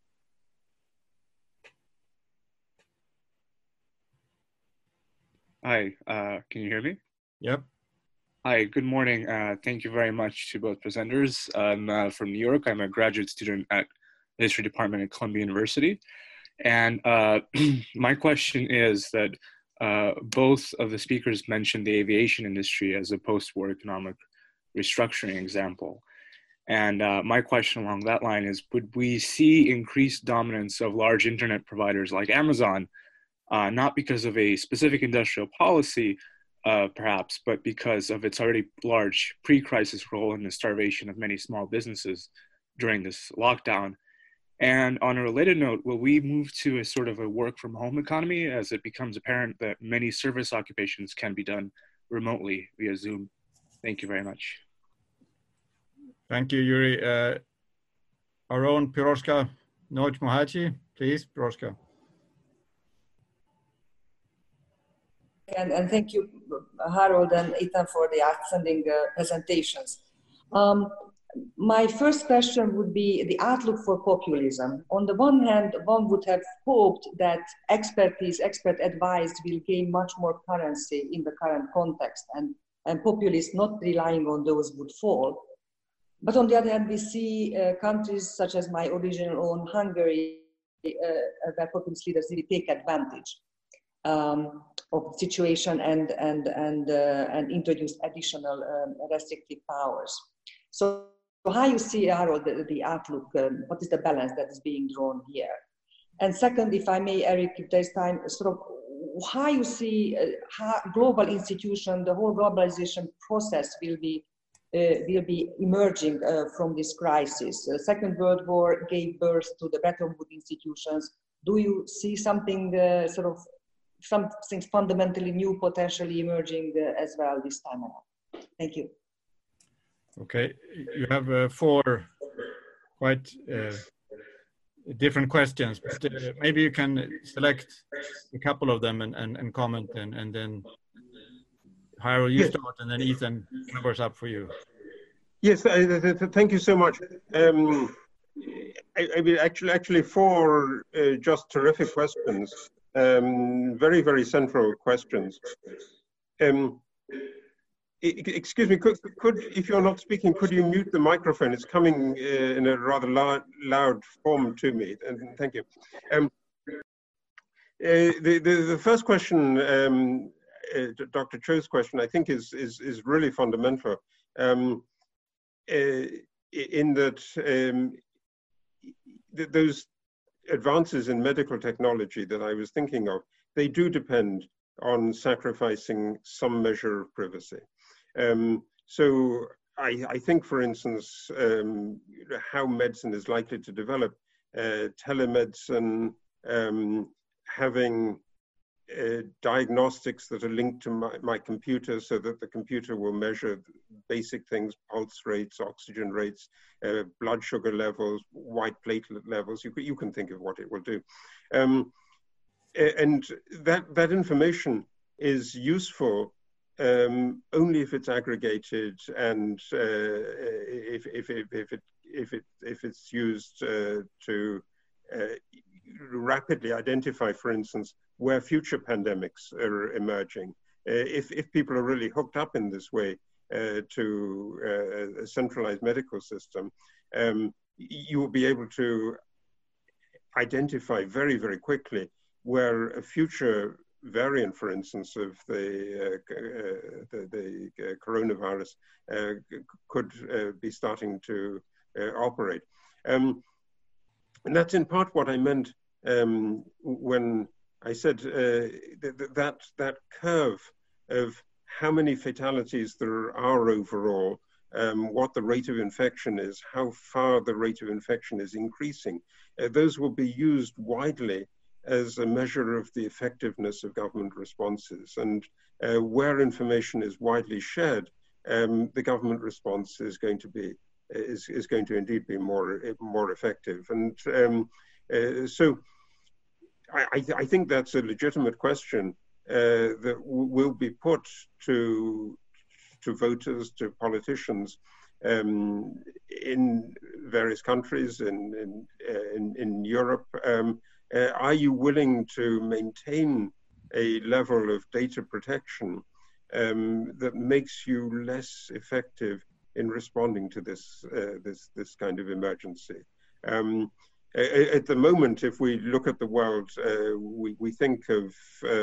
Hi, can you hear me? Yep. Hi, good morning. Thank you very much to both presenters. I'm from New York. I'm a graduate student at the History Department at Columbia University. And my question is that both of the speakers mentioned the aviation industry as a post-war economic restructuring example. And my question along that line is, would we see increased dominance of large internet providers like Amazon, not because of a specific industrial policy, perhaps, but because of its already large pre-crisis role in the starvation of many small businesses during this lockdown? And on a related note, will we move to a sort of a work from home economy as it becomes apparent that many service occupations can be done remotely via Zoom? Thank you very much. Thank you, Yuri. Our own Piroshka Noich-Mohaty, please, Piroshka. And thank you, Harold and Ethan, for the outstanding presentations. My first question would be the outlook for populism. On the one hand, one would have hoped that expert advice will gain much more currency in the current context, and populists not relying on those would fall. But on the other hand, we see countries such as my original own Hungary, where populist leaders really take advantage of the situation and introduce additional restrictive powers. So how you see, Harold, the outlook, what is the balance that is being drawn here? And second, if I may, Eric, if there's time, sort of how you see how global institution, the whole globalization process will be emerging from this crisis. The Second World War gave birth to the Bretton Woods institutions. Do you see something something fundamentally new potentially emerging as well this time around? Thank you. Okay, you have 4 quite different questions, but maybe you can select a couple of them and comment, and then Harold, you start, and then Ethan covers up for you. Yes, thank you so much. I mean, actually 4 just terrific questions, very, very central questions. Excuse me, could if you're not speaking, could you mute the microphone? It's coming in a rather loud form to me, and thank you. The first question, Dr. Cho's question, I think is really fundamental, in that those advances in medical technology that I was thinking of, they do depend on sacrificing some measure of privacy. So I think, for instance, how medicine is likely to develop, telemedicine, having diagnostics that are linked to my computer so that the computer will measure basic things, pulse rates, oxygen rates, blood sugar levels, white platelet levels. You can think of what it will do. And that information is useful only if it's aggregated and if it's used to rapidly identify, for instance, where future pandemics are emerging. If people are really hooked up in this way to a centralized medical system, you will be able to identify very, very quickly where a future variant, for instance, of the coronavirus could be starting to operate. And that's in part what I meant when I said that curve of how many fatalities there are overall, what the rate of infection is, how far the rate of infection is increasing. Those will be used widely as a measure of the effectiveness of government responses. And where information is widely shared, the government response is going to be indeed be more effective. And so I think that's a legitimate question that will be put to voters, to politicians in various countries in Europe. Are you willing to maintain a level of data protection that makes you less effective in responding to this kind of emergency? At the moment, if we look at the world, we think of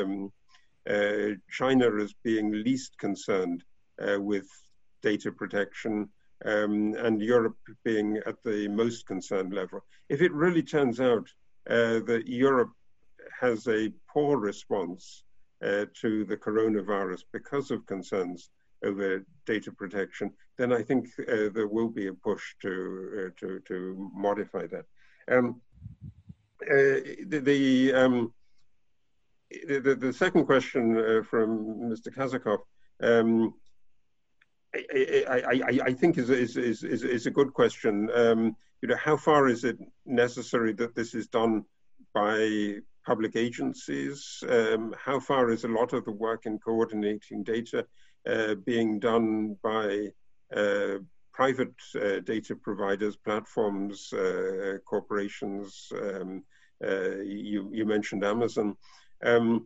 China as being least concerned with data protection, and Europe being at the most concerned level. If it really turns out that Europe has a poor response to the coronavirus because of concerns over data protection, then I think there will be a push to modify that. The second question from Mr. Kazakov, I think is a good question. You know, how far is it necessary that this is done by public agencies? How far is a lot of the work in coordinating data being done by private data providers, platforms, corporations? You mentioned Amazon. And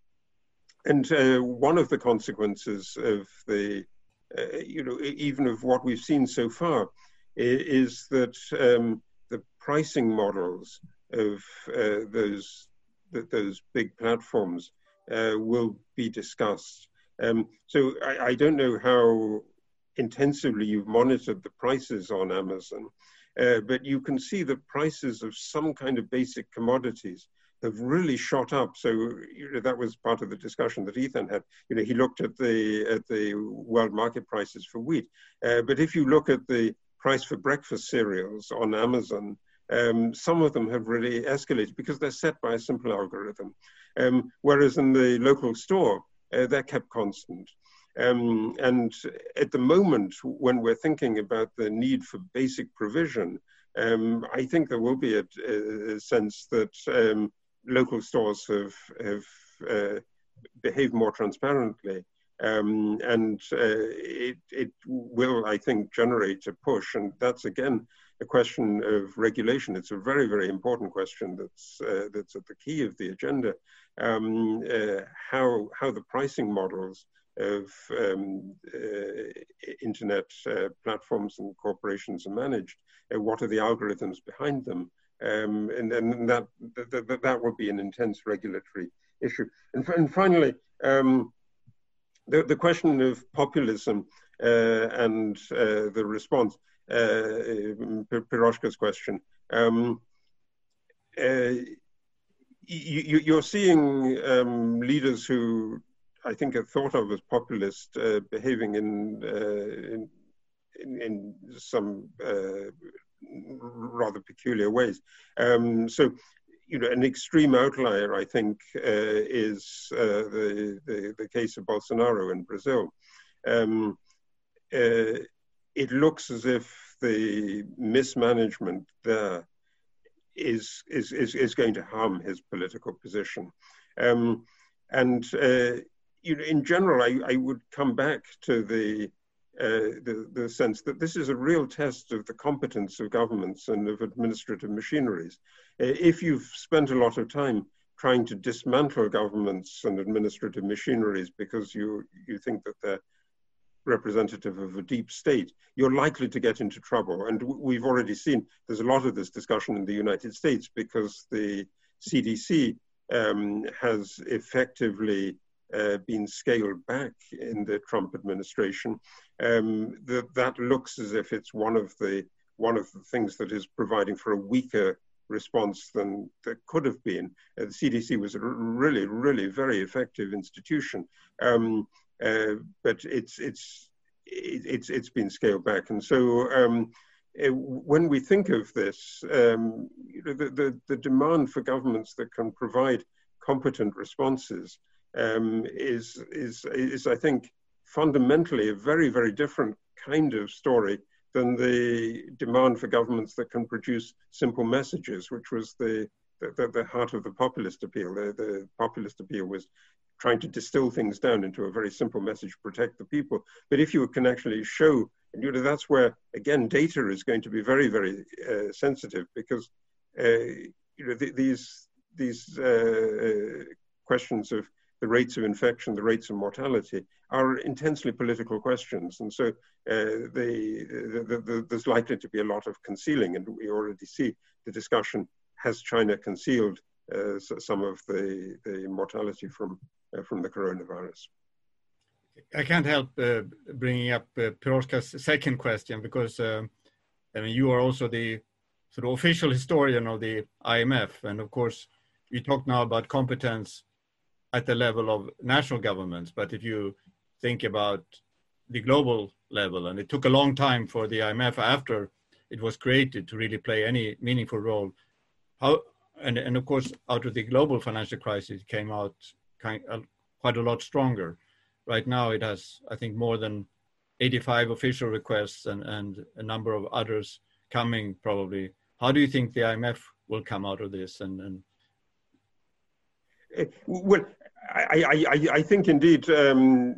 one of the consequences of the, even of what we've seen so far, is that the pricing models of those big platforms will be discussed. So I don't know how intensively you've monitored the prices on Amazon, but you can see the prices of some kind of basic commodities have really shot up. So that was part of the discussion that Ethan had. He looked at the world market prices for wheat. But if you look at the price for breakfast cereals on Amazon, some of them have really escalated because they're set by a simple algorithm. Whereas in the local store, they're kept constant. And at the moment, when we're thinking about the need for basic provision, I think there will be a sense that local stores have behaved more transparently. And it will, I think, generate a push. And that's, again, a question of regulation. It's a very, very important question that's at the key of the agenda. How the pricing models of internet platforms and corporations are managed, what are the algorithms behind them, and that would be an intense regulatory issue. And finally, the question of populism and the response, Piroshka's question. You're seeing leaders who I think are thought of as populist behaving in some rather peculiar ways. So, an extreme outlier, I think, is the case of Bolsonaro in Brazil. It looks as if the mismanagement there is going to harm his political position. And in general, I would come back to the sense that this is a real test of the competence of governments and of administrative machineries. If you've spent a lot of time trying to dismantle governments and administrative machineries because you think that they're representative of a deep state, you're likely to get into trouble. And we've already seen there's a lot of this discussion in the United States because the CDC has effectively been scaled back in the Trump administration. That looks as if it's one of the things that is providing for a weaker response than there could have been. The CDC was a really, really very effective institution, but it's been scaled back. And so when we think of this, the demand for governments that can provide competent responses is I think fundamentally a very, very different kind of story than the demand for governments that can produce simple messages, which was the heart of the populist appeal. The populist appeal was trying to distill things down into a very simple message, protect the people. But if you can actually show, that's where, again, data is going to be very, very sensitive, because these questions of the rates of infection, the rates of mortality, are intensely political questions. And so there's likely to be a lot of concealing, and we already see the discussion, has China concealed some of the mortality from the coronavirus? I can't help bringing up Piroshka's second question, because you are also the sort of official historian of the IMF. And of course, you talk now about competence at the level of national governments. But if you think about the global level, and it took a long time for the IMF after it was created to really play any meaningful role. And of course, out of the global financial crisis, it came out quite a lot stronger. Right now, it has, I think, more than 85 official requests and a number of others coming probably. How do you think the IMF will come out of this? Well, I think indeed there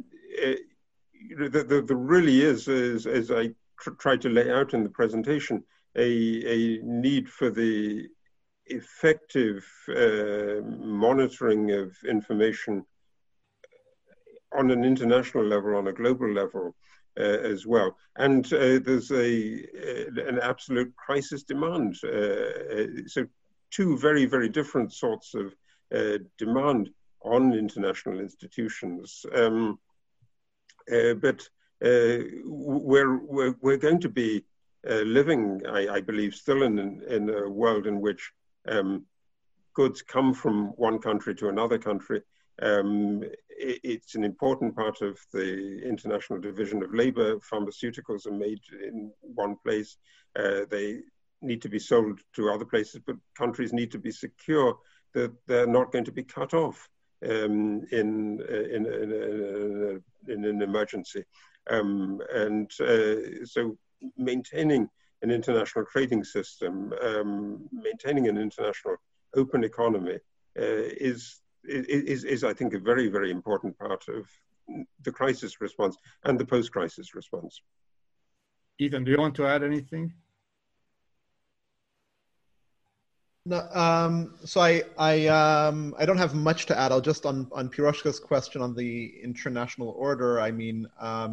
really is, as I tried to lay out in the presentation, a need for the effective monitoring of information on an international level, on a global level as well. And there's an absolute crisis demand. So two very, very different sorts of demand on international institutions. But we're going to be living, I believe, still in a world in which goods come from one country to another country. It's an important part of the international division of labor. Pharmaceuticals are made in one place. They need to be sold to other places, but countries need to be secure that they're not going to be cut off in an emergency. So maintaining an international trading system, maintaining an international open economy is, I think, a very, very important part of the crisis response and the post-crisis response. Ethan, do you want to add anything? No, so I don't have much to add. I'll just on Piroshka's question on the international order. I mean,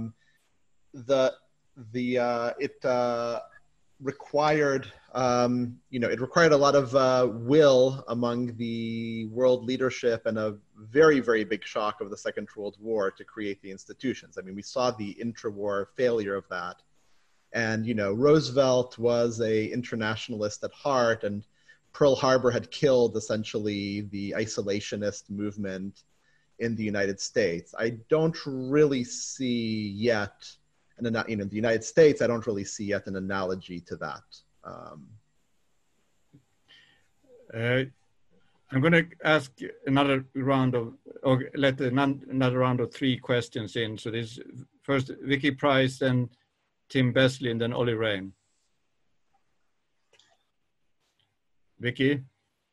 it required it required a lot of will among the world leadership and a very, very big shock of the Second World War to create the institutions. I mean, we saw the intra-war failure of that, and Roosevelt was a internationalist at heart, and Pearl Harbor had killed essentially the isolationist movement in the United States. I don't really see yet, in the United States, I don't really see yet an analogy to that. I'm going to ask another round of, or let another round of 3 questions in. So this first, Vicky Price, then Tim Besley, and then Ollie Rain. Vicky?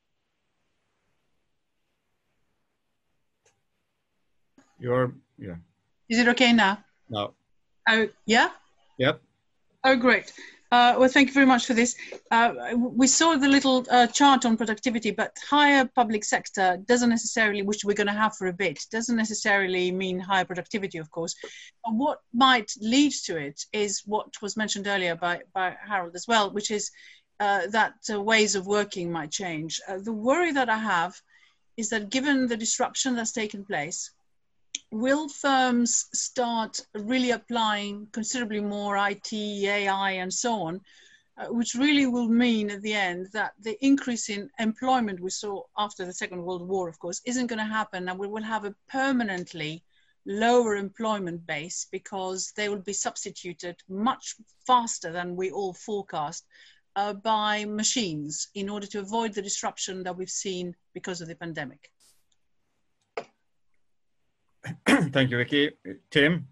Yeah. Is it okay now? No. Oh, yeah? Yep. Oh, great. Well, thank you very much for this. We saw the little chart on productivity, but higher public sector doesn't necessarily, which we're going to have for a bit, doesn't necessarily mean higher productivity, of course. And what might lead to it is what was mentioned earlier by Harold as well, which is that ways of working might change. The worry that I have is that given the disruption that's taken place, will firms start really applying considerably more IT, AI, and so on, which really will mean at the end that the increase in employment we saw after the Second World War, of course, isn't going to happen, and we will have a permanently lower employment base because they will be substituted much faster than we all forecast by machines in order to avoid the disruption that we've seen because of the pandemic. Thank you, Vicky. Tim?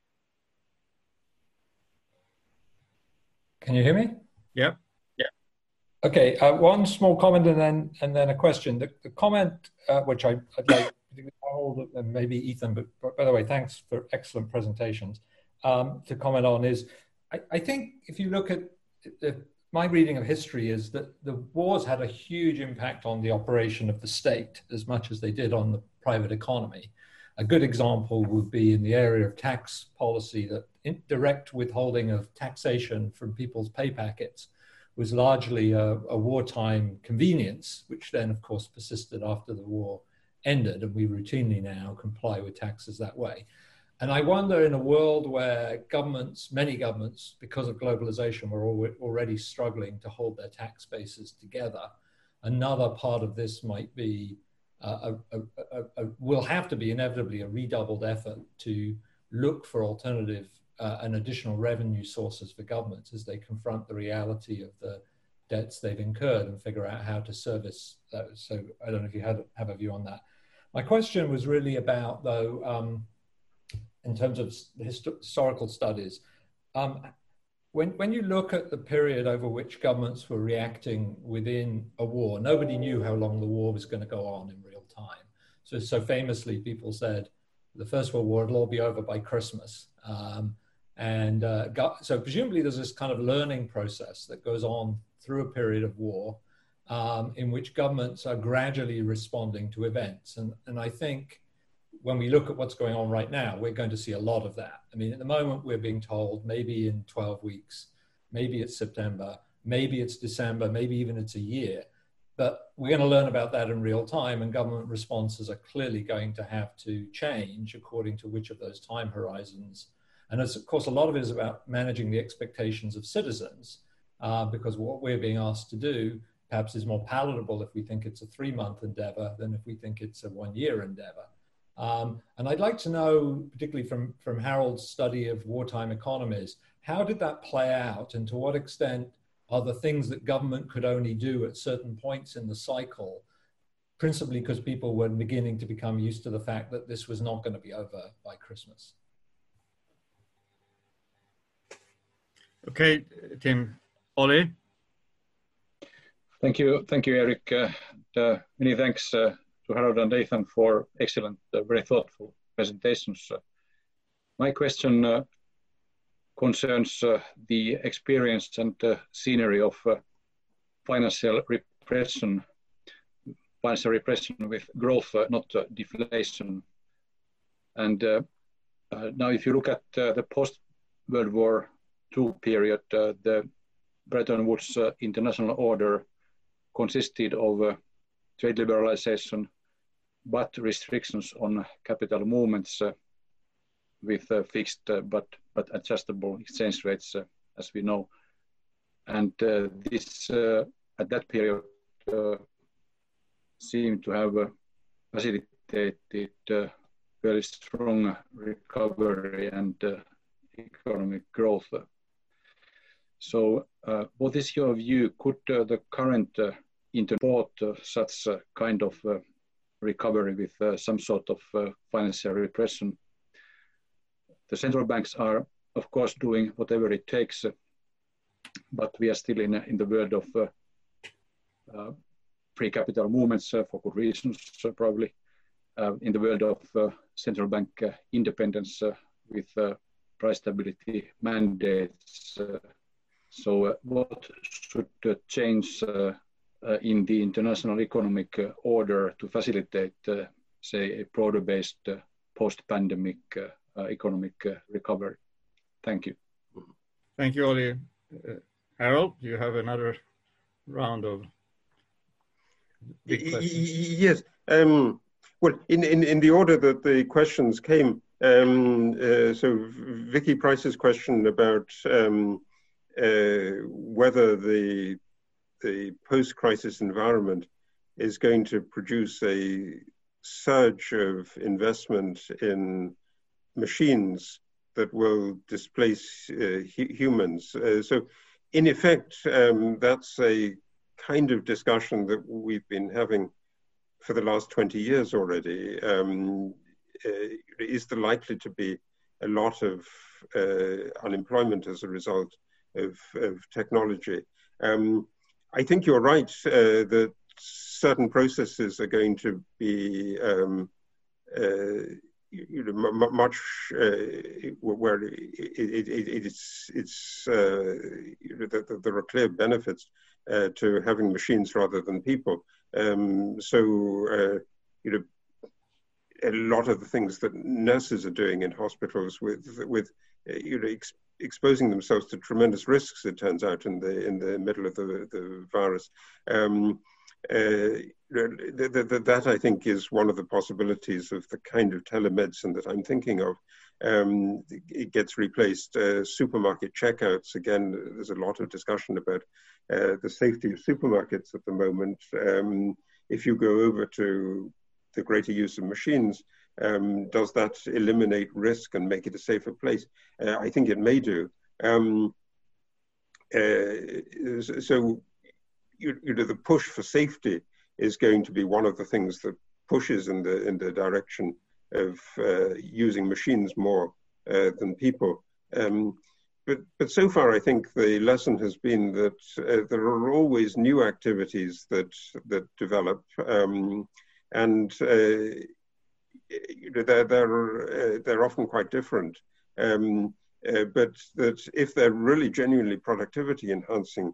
Can you hear me? Yep. Yeah. Okay, one small comment and then a question. The comment, which I'd like Harold and maybe Ethan, but by the way, thanks for excellent presentations, to comment on is, I think if you look at my reading of history is that the wars had a huge impact on the operation of the state as much as they did on the private economy. A good example would be in the area of tax policy, that direct withholding of taxation from people's pay packets was largely a wartime convenience, which then of course persisted after the war ended, and we routinely now comply with taxes that way. And I wonder, in a world where governments, many governments, because of globalization, were already struggling to hold their tax bases together, another part of this might be will have to be inevitably a redoubled effort to look for alternative and additional revenue sources for governments as they confront the reality of the debts they've incurred and figure out how to service those. So I don't know if you have a view on that. My question was really about, though, in terms of historical studies, when you look at the period over which governments were reacting within a war, nobody knew how long the war was going to go on in real time. So famously, people said the First World War will all be over by Christmas. So presumably there's this kind of learning process that goes on through a period of war in which governments are gradually responding to events. And I think when we look at what's going on right now, we're going to see a lot of that. I mean, at the moment, we're being told maybe in 12 weeks, maybe it's September, maybe it's December, maybe even it's a year. But we're going to learn about that in real time, and government responses are clearly going to have to change according to which of those time horizons And of course, a lot of it is about managing the expectations of citizens, because what we're being asked to do perhaps is more palatable if we think it's a 3-month endeavor than if we think it's a 1-year endeavor. And I'd like to know, particularly from Harold's study of wartime economies, how did that play out, and to what extent are the things that government could only do at certain points in the cycle, principally because people were beginning to become used to the fact that this was not going to be over by Christmas? Okay, Tim. Ollie? Thank you, Eric. Many thanks to Harold and Ethan for excellent, very thoughtful presentations. My question concerns the experience and scenery of financial repression with growth, not deflation. And now if you look at the post-World War II period, the Bretton Woods international order consisted of trade liberalization, but restrictions on capital movements with fixed but adjustable exchange rates, as we know. And this, at that period, seemed to have facilitated very strong recovery and economic growth. So what is your view? Could the current support such kind of recovery with some sort of financial repression? The central banks are, of course, doing whatever it takes, but we are still in the world of free capital movements for good reasons, probably, in the world of central bank independence with price stability mandates. So what should change in the international economic order to facilitate, say, a broader-based post-pandemic economic recovery? Thank you. Thank you, Ollie. Harold, you have another round of big questions. Yes. Well, in the order that the questions came, so Vicky Price's question about whether the post-crisis environment is going to produce a surge of investment in machines that will displace humans. So in effect, that's a kind of discussion that we've been having for the last 20 years already. Is there likely to be a lot of unemployment as a result of technology? I think you're right that certain processes are going to be much where there are clear benefits to having machines rather than people. A lot of the things that nurses are doing in hospitals with exposing themselves to tremendous risks, it turns out, in the middle of the virus. That I think is one of the possibilities of the kind of telemedicine that I'm thinking of. It gets replaced. Supermarket checkouts, again, there's a lot of discussion about the safety of supermarkets at the moment. If you go over to the greater use of machines, does that eliminate risk and make it a safer place? I think it may do. So the push for safety is going to be one of the things that pushes in the direction of using machines more than people. But so far, I think the lesson has been that there are always new activities that develop, and they're often quite different. But that if they're really genuinely productivity enhancing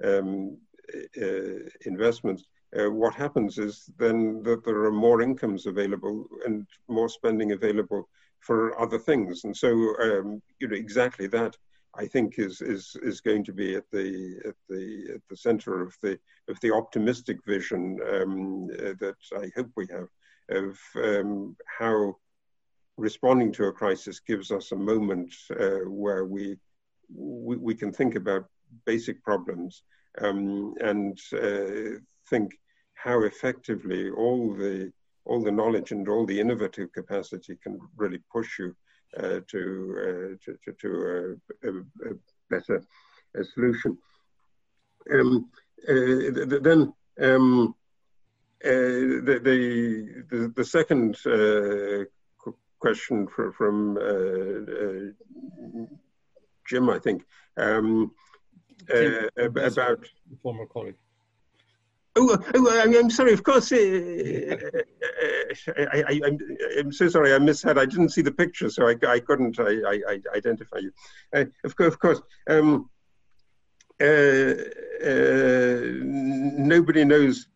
investments, what happens is then that there are more incomes available and more spending available for other things. And so exactly that, I think, is going to be at the center of the optimistic vision that I hope we have of how responding to a crisis gives us a moment where we can think about basic problems and think how effectively all the knowledge and all the innovative capacity can really push you to a better solution. Then the second question from Jim, I think, about the former colleague. I'm sorry. Of course, I'm so sorry. I misheard. I didn't see the picture, so I couldn't identify you. Of course. Nobody knows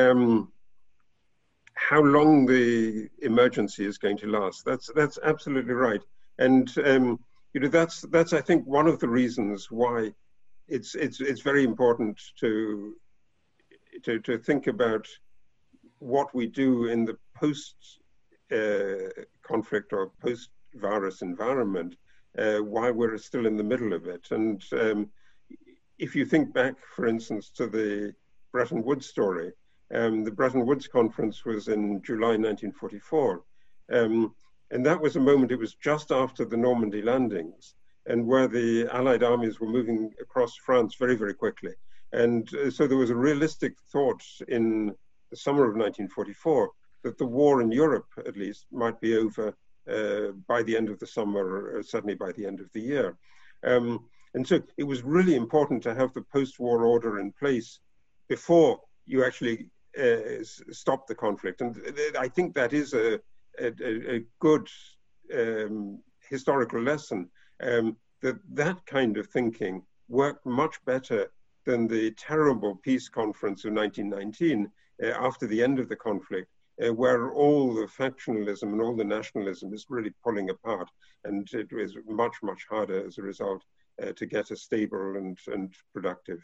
how long the emergency is going to last. That's absolutely right, and that's I think one of the reasons why it's very important to think about what we do in the post-conflict or post-virus environment while we're still in the middle of it. And if you think back, for instance, to the Bretton Woods story, the Bretton Woods Conference was in July 1944. And that was a moment, it was just after the Normandy landings, and where the Allied armies were moving across France very, very quickly. And so there was a realistic thought in the summer of 1944 that the war in Europe, at least, might be over by the end of the summer, certainly by the end of the year. And so it was really important to have the post-war order in place before you actually stop the conflict. And I think that is a good historical lesson, that kind of thinking worked much better than the terrible peace conference of 1919 after the end of the conflict, where all the factionalism and all the nationalism is really pulling apart. And it was much, much harder as a result to get a stable and productive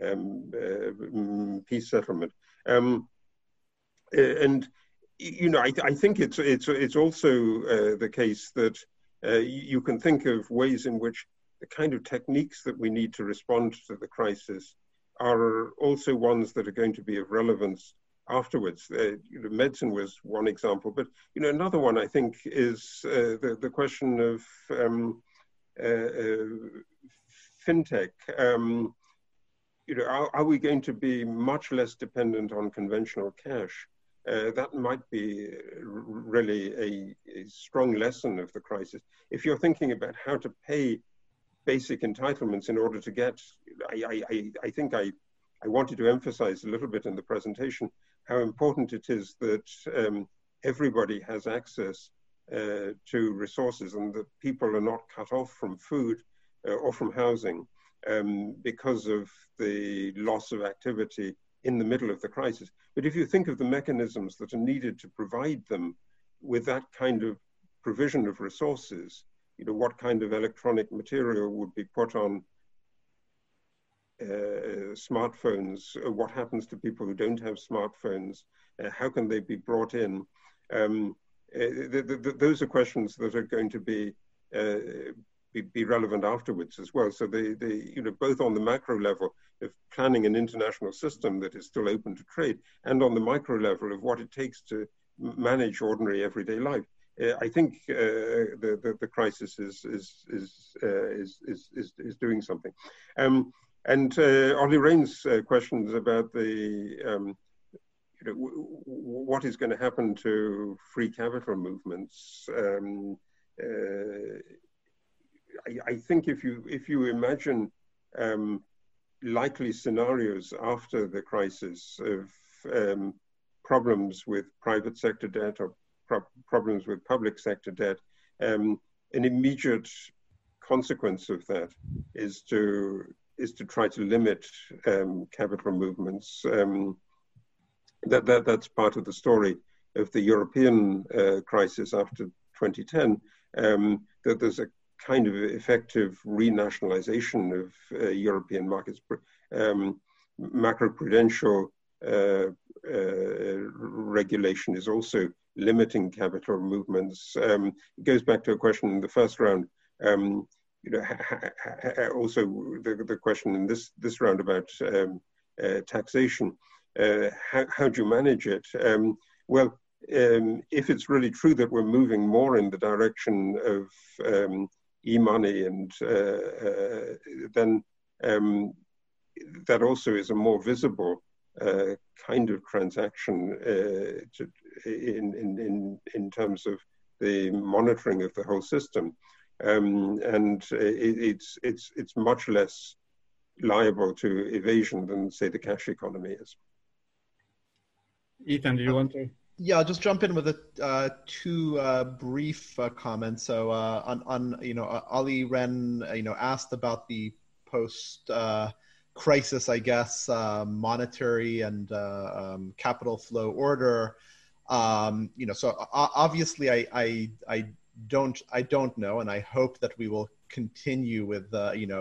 peace settlement. And I think it's also the case that you can think of ways in which the kind of techniques that we need to respond to the crisis are also ones that are going to be of relevance afterwards. Medicine was one example, but another one I think is the question of fintech. Are we going to be much less dependent on conventional cash? That might be really a strong lesson of the crisis. If you're thinking about how to pay basic entitlements in order to get, I think I wanted to emphasize a little bit in the presentation how important it is that everybody has access to resources and that people are not cut off from food or from housing because of the loss of activity in the middle of the crisis. But if you think of the mechanisms that are needed to provide them with that kind of provision of resources, what kind of electronic material would be put on smartphones, what happens to people who don't have smartphones, how can they be brought in? Those are questions that are going to be relevant afterwards as well. So both on the macro level of planning an international system that is still open to trade, and on the micro level of what it takes to manage ordinary everyday life. I think the crisis is doing something. And Olli Rehn's questions about the what is going to happen to free capital movements. I think if you imagine likely scenarios after the crisis of problems with private sector debt or problems with public sector debt, an immediate consequence of that is to try to limit capital movements. That's part of the story of the European crisis after 2010, that there's a kind of effective renationalization of European markets. Macroprudential regulation is also limiting capital movements. It goes back to a question in the first round. You know, also the question in this round about taxation. How do you manage it? Well, if it's really true that we're moving more in the direction of e-money, and then that also is a more visible kind of transaction in terms of the monitoring of the whole system, and it's much less liable to evasion than, say, the cash economy is. Ethan, do you want to? Yeah, I'll just jump in with two brief comments. So on Ali Ren, asked about the post crisis, I guess, monetary and capital flow order. So obviously I don't know, and I hope that we will continue with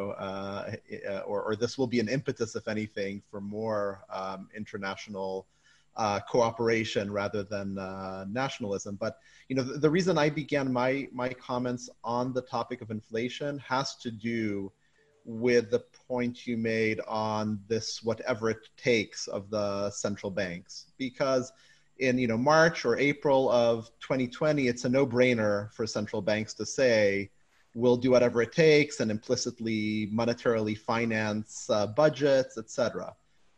or this will be an impetus, if anything, for more international cooperation rather than nationalism. But the reason I began my comments on the topic of inflation has to do with the point you made on this whatever it takes of the central banks, because in March or April of 2020, it's a no-brainer for central banks to say we'll do whatever it takes and implicitly monetarily finance budgets, etc.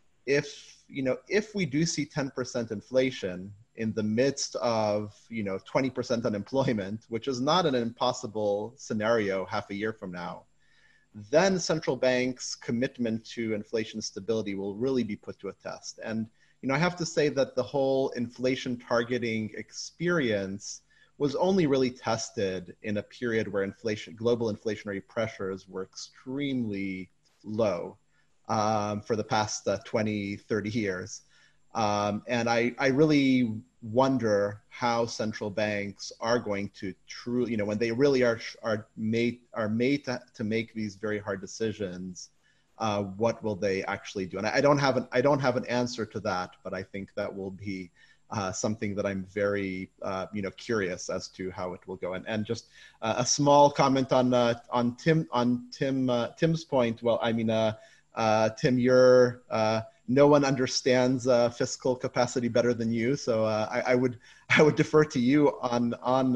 If we do see 10% inflation in the midst of 20% unemployment, which is not an impossible scenario half a year from now, then central banks' commitment to inflation stability will really be put to a test. And I have to say that the whole inflation targeting experience was only really tested in a period where global inflationary pressures were extremely low for the past 20, 30 years. And I really wonder how central banks are going to truly, when they really are made to make these very hard decisions, what will they actually do? And I don't have an answer to that, but I think that will be something that I'm very curious as to how it will go. And just a small comment on Tim's point. Well, I mean, Tim, no one understands fiscal capacity better than you, so I would defer to you on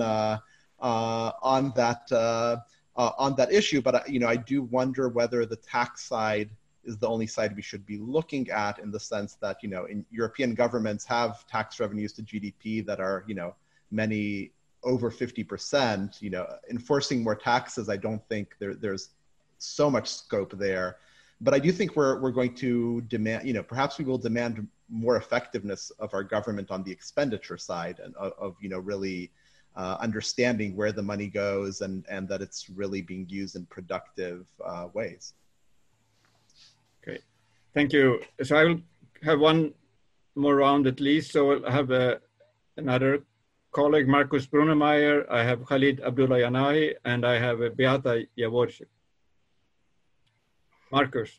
that issue. But I do wonder whether the tax side is the only side we should be looking at, in the sense that in European governments have tax revenues to GDP that are many over 50%. Enforcing more taxes, I don't think there's so much scope there. But I do think we're going to demand, perhaps we will demand more effectiveness of our government on the expenditure side, and of really understanding where the money goes, and that it's really being used in productive ways. Okay, thank you. So I will have one more round at least. So I'll have another colleague, Markus Brunnermeier. I have Khalid Abdullah Yanahi, and I have Beata Jaworczyk. Markus.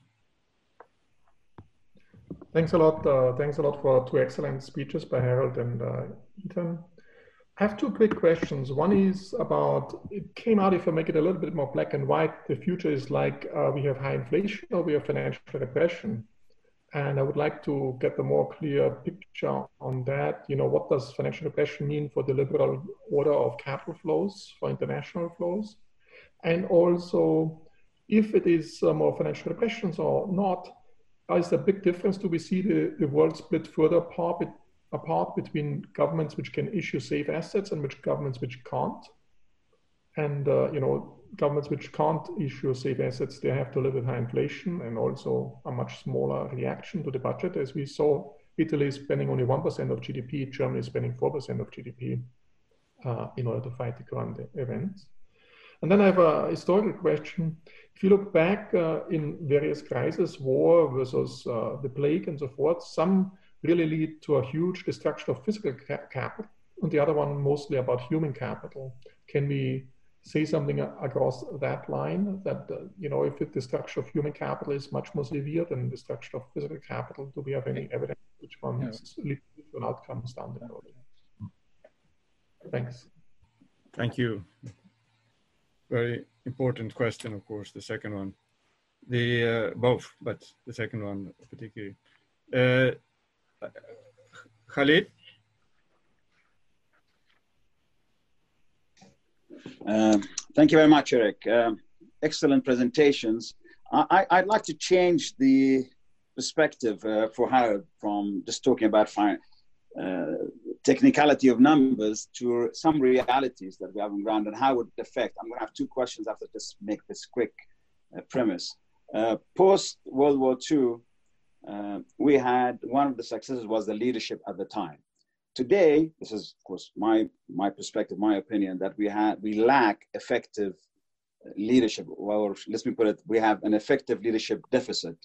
Thanks a lot. Thanks a lot for two excellent speeches by Harold and Ethan. I have two quick questions. One is about, it came out, if I make it a little bit more black and white, the future is like we have high inflation or we have financial repression. And I would like to get a more clear picture on that. What does financial repression mean for the liberal order of capital flows, for international flows? And also, if it is more financial repressions or not, is there a big difference? Do we see the world split further apart between governments which can issue safe assets and which governments which can't? And governments which can't issue safe assets, they have to live with high inflation and also a much smaller reaction to the budget. As we saw, Italy is spending only 1% of GDP, Germany is spending 4% of GDP in order to fight the current events. And then I have a historical question. If you look back in various crises, war versus the plague and so forth, some really lead to a huge destruction of physical capital, and the other one mostly about human capital. Can we say something across that line, that if the destruction of human capital is much more severe than the destruction of physical capital, do we have any evidence which ones lead to an outcomes down the road? Thanks. Thank you. Very important question, of course, the second one. Both, but the second one particularly. Khalid? Thank you very much, Eric. Excellent presentations. I'd like to change the perspective for Harold from just talking about technicality of numbers to some realities that we have on ground and how it would affect. I'm going to have two questions after just make this quick premise. Post World War II, we had one of the successes was the leadership at the time. Today, this is of course my perspective, my opinion, that we lack effective leadership. Well, let me put it, we have an effective leadership deficit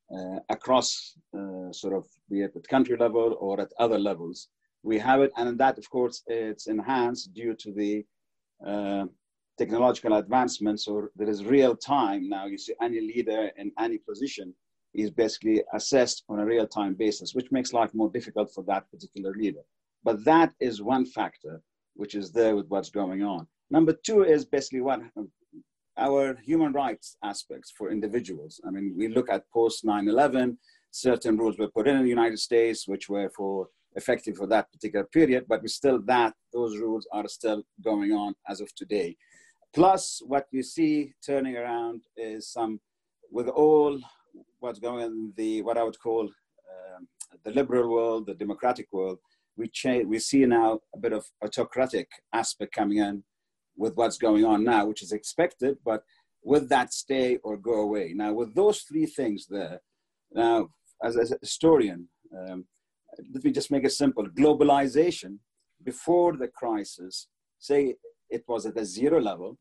across sort of be it at country level or at other levels. We have it, and that of course it's enhanced due to the technological advancements, or there is real time now. You see any leader in any position is basically assessed on a real time basis, which makes life more difficult for that particular leader. But that is one factor which is there with what's going on. Number two is basically what our human rights aspects for individuals. I mean, we look at post 9/11, certain rules were put in the United States, which were effective for that particular period, but those rules are still going on as of today. Plus, what you see turning around is with all what's going on in what I would call the liberal world, the democratic world, we see now a bit of autocratic aspect coming in with what's going on now, which is expected, but with that stay or go away. Now, with those three things there, now, as a historian, let me just make it simple. Globalization, before the crisis, say it was at a zero level.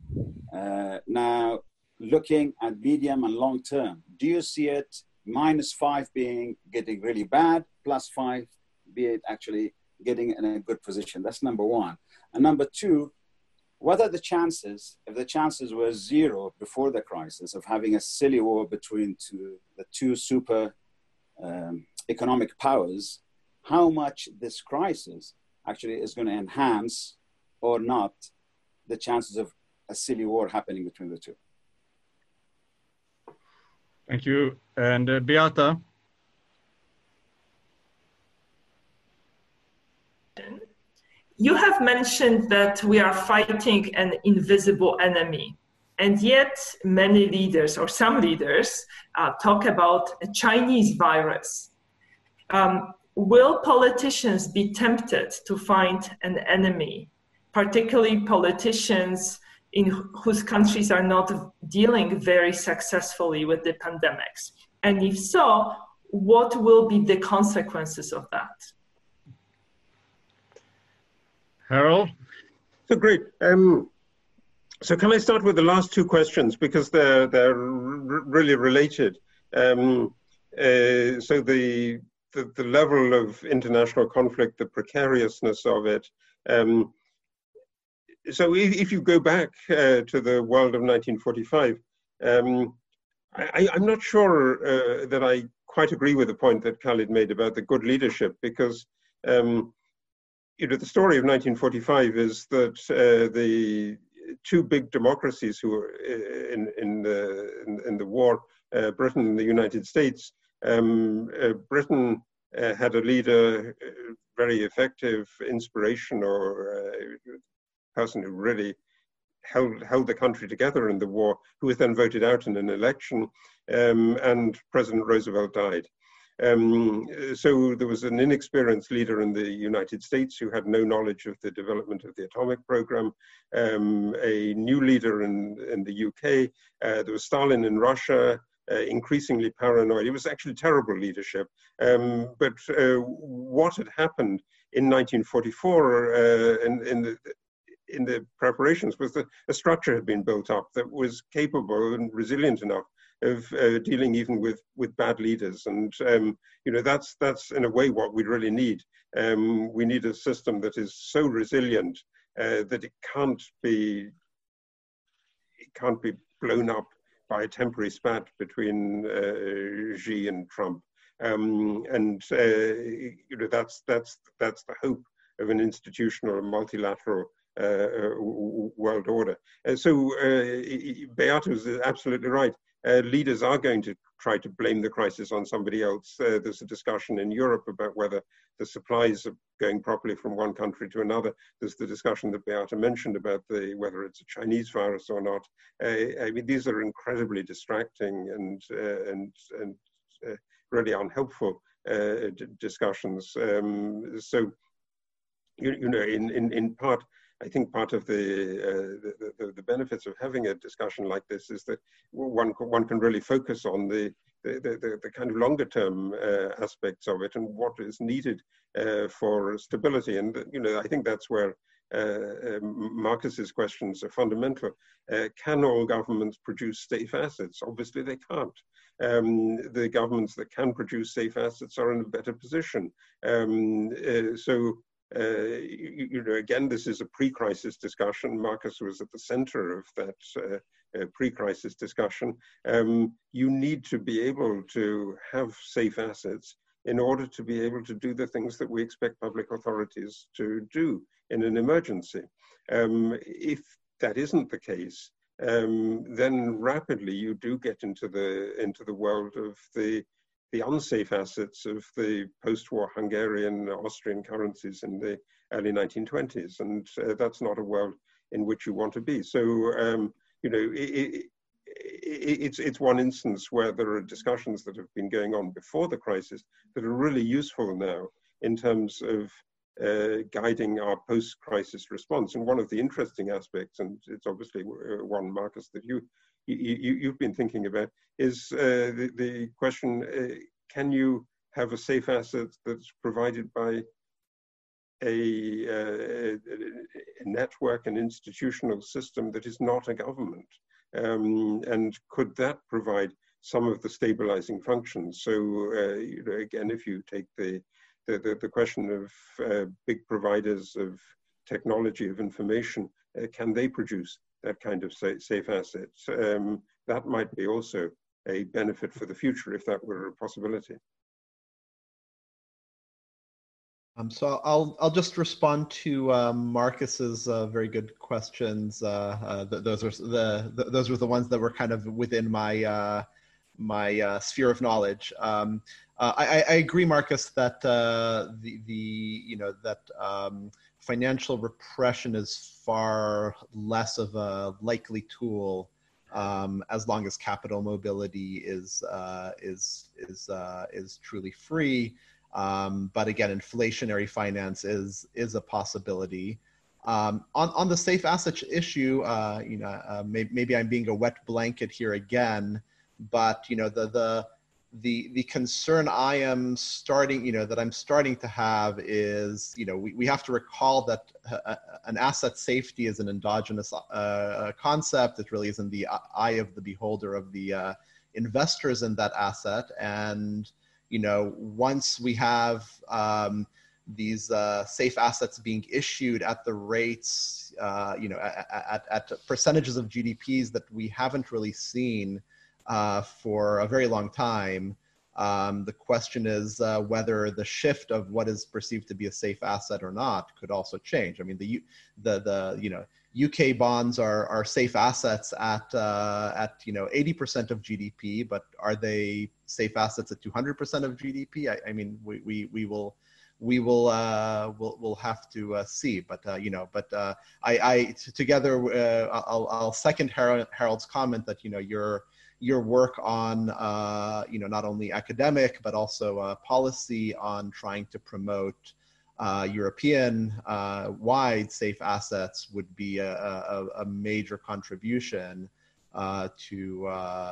Now, looking at medium and long term, do you see it -5 getting really bad, +5 be it actually getting in a good position? That's number one. And number two, what are the chances, if the chances were zero before the crisis, of having a silly war between the two super economic powers, how much this crisis actually is going to enhance or not the chances of a silly war happening between the two? Thank you. And Beata? You have mentioned that we are fighting an invisible enemy, and yet many leaders, or some leaders, talk about a Chinese virus. Will politicians be tempted to find an enemy, particularly politicians whose countries are not dealing very successfully with the pandemics? And if so, what will be the consequences of that? Harold? So great. So can I start with the last two questions, because they're really related. So the level of international conflict, the precariousness of it. So if you go back to the world of 1945, I'm not sure that I quite agree with the point that Khalid made about the good leadership, because the story of 1945 is that the two big democracies who were in the war, Britain and the United States, Britain had a leader, very effective, inspiration, or person who really held the country together in the war, who was then voted out in an election, and President Roosevelt died. So there was an inexperienced leader in the United States who had no knowledge of the development of the atomic program, a new leader in the UK, there was Stalin in Russia, increasingly paranoid. It was actually terrible leadership. But what had happened in 1944 in the preparations was that a structure had been built up that was capable and resilient enough of dealing even with bad leaders. And that's in a way what we really need. We need a system that is so resilient that it can't be blown up by a temporary spat between Xi and Trump. That's the hope of an institutional multilateral world order. So Beata is absolutely right. Leaders are going to try to blame the crisis on somebody else. There's a discussion in Europe about whether the supplies are going properly from one country to another. There's the discussion that Beata mentioned about whether it's a Chinese virus or not. I mean, these are incredibly distracting and really unhelpful discussions. So, you know, in part, I think part of the benefits of having a discussion like this is that one can really focus on the kind of longer term aspects of it and what is needed for stability. And you know, I think that's where Marcus's questions are fundamental. Can all governments produce safe assets? Obviously they can't. The governments that can produce safe assets are in a better position. You know, again, this is a pre-crisis discussion. Marcus was at the center of that pre-crisis discussion. You need to be able to have safe assets in order to be able to do the things that we expect public authorities to do in an emergency. If that isn't the case, then rapidly you do get into the world of the unsafe assets of the post-war Hungarian, Austrian currencies in the early 1920s, and that's not a world in which you want to be. So, you know, it's one instance where there are discussions that have been going on before the crisis that are really useful now in terms of guiding our post-crisis response. And one of the interesting aspects, and it's obviously one, Marcus, that you've been thinking about, is the question, can you have a safe asset that's provided by a network, an institutional system that is not a government? And could that provide some of the stabilizing functions? So, you know, again, if you take the question of big providers of technology, of information, can they produce that kind of safe assets? That might be also a benefit for the future if that were a possibility. So I'll just respond to Marcus's very good questions. Those were the ones that were kind of within my my sphere of knowledge. I agree, Marcus, that financial repression is far less of a likely tool as long as capital mobility is truly free. But again, inflationary finance is a possibility. On the safe assets issue, maybe I'm being a wet blanket here again, but the concern I am starting, that I'm starting to have is, we have to recall that an asset safety is an endogenous concept. It really is in the eye of the beholder, of the investors in that asset. And once we have these safe assets being issued at the rates, at percentages of GDPs that we haven't really seen for a very long time, the question is whether the shift of what is perceived to be a safe asset or not could also change. I mean, the UK bonds are safe assets at 80% of GDP, but are they safe assets at 200% of GDP? I mean, we'll have to see. But I'll second Harold's comment that your work on not only academic but also policy on trying to promote European wide safe assets would be a major contribution to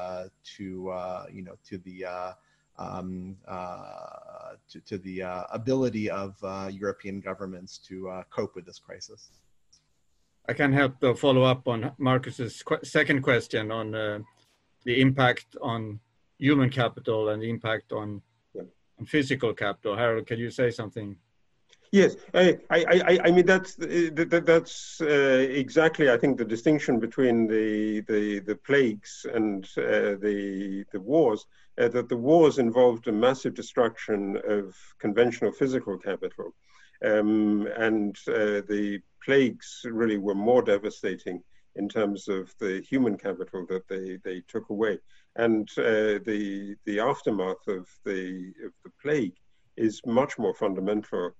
the ability of European governments to cope with this crisis. I can help to follow up on Marcus's second question on the impact on human capital and the impact on physical capital. Harold, can you say something? Yes, I mean that's exactly, I think, the distinction between the plagues and the wars. That the wars involved a massive destruction of conventional physical capital, and the plagues really were more devastating in terms of the human capital that they took away. And the aftermath of the plague is much more fundamental.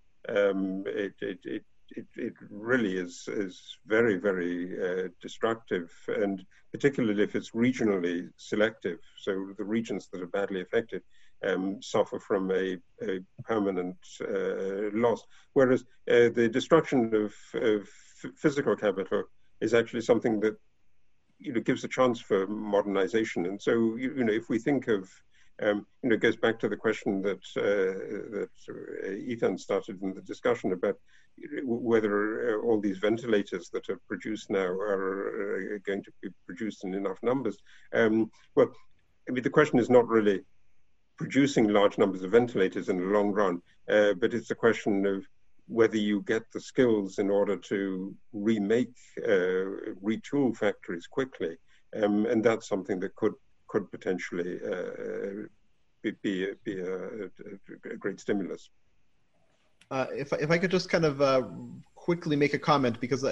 It really is very, very destructive, and particularly if it's regionally selective. So the regions that are badly affected suffer from a permanent loss. Whereas the destruction of physical capital is actually something that gives a chance for modernization. And so if we think of it goes back to the question that Ethan started in the discussion about whether all these ventilators that are produced now are going to be produced in enough numbers. Well, I mean, the question is not really producing large numbers of ventilators in the long run, but it's a question of whether you get the skills in order to retool factories quickly. And that's something that could potentially be a great stimulus. If I could just kind of quickly make a comment, because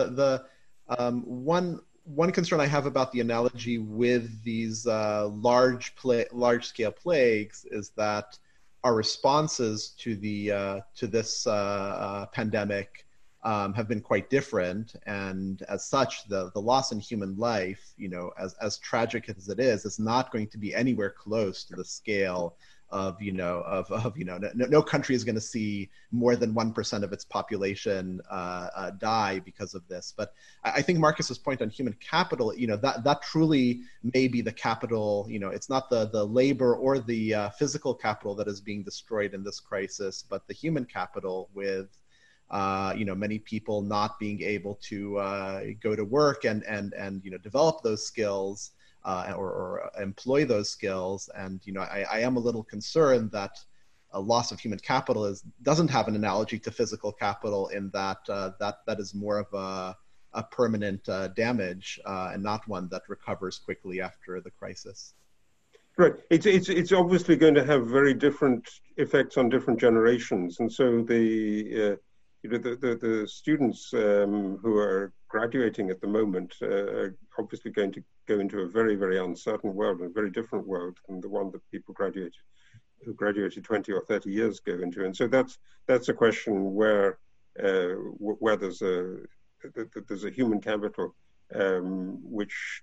one concern I have about the analogy with these large-scale plagues is that our responses to this pandemic have been quite different, and as such, the loss in human life, as tragic as it is not going to be anywhere close to the scale of no country is going to see more than 1% of its population die because of this. But I think Marcus's point on human capital, that truly may be the capital. It's not the labor or the physical capital that is being destroyed in this crisis, but the human capital with many people not being able to go to work and develop those skills or employ those skills. And I am a little concerned that a loss of human capital doesn't have an analogy to physical capital, in that that is more of a permanent damage and not one that recovers quickly after the crisis. Right. It's obviously going to have very different effects on different generations, and so the students who are graduating at the moment are obviously going to go into a very, very uncertain world, and a very different world than the one that people who graduated 20 or 30 years go into. And so that's a question where there's a human capital which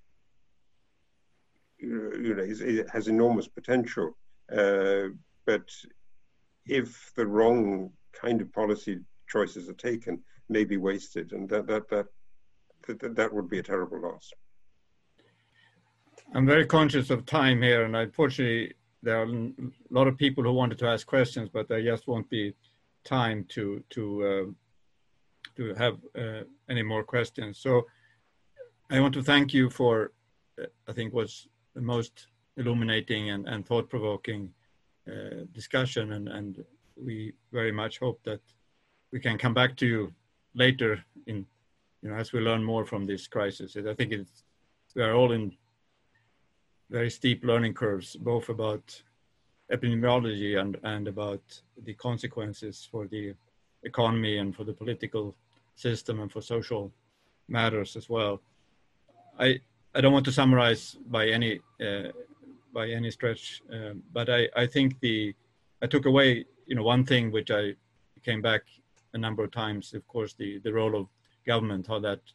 it has enormous potential, but if the wrong kind of policy choices are taken, may be wasted, and that would be a terrible loss. I'm very conscious of time here, and unfortunately there are a lot of people who wanted to ask questions, but there just won't be time to have any more questions. So I want to thank you for, I think, was the most illuminating and thought-provoking discussion, and we very much hope that we can come back to you later as we learn more from this crisis. I think we are all in very steep learning curves, both about epidemiology and about the consequences for the economy and for the political system and for social matters as well. I don't want to summarize by any stretch, but I think I took away one thing which I came back a number of times, of course, the role of government, how that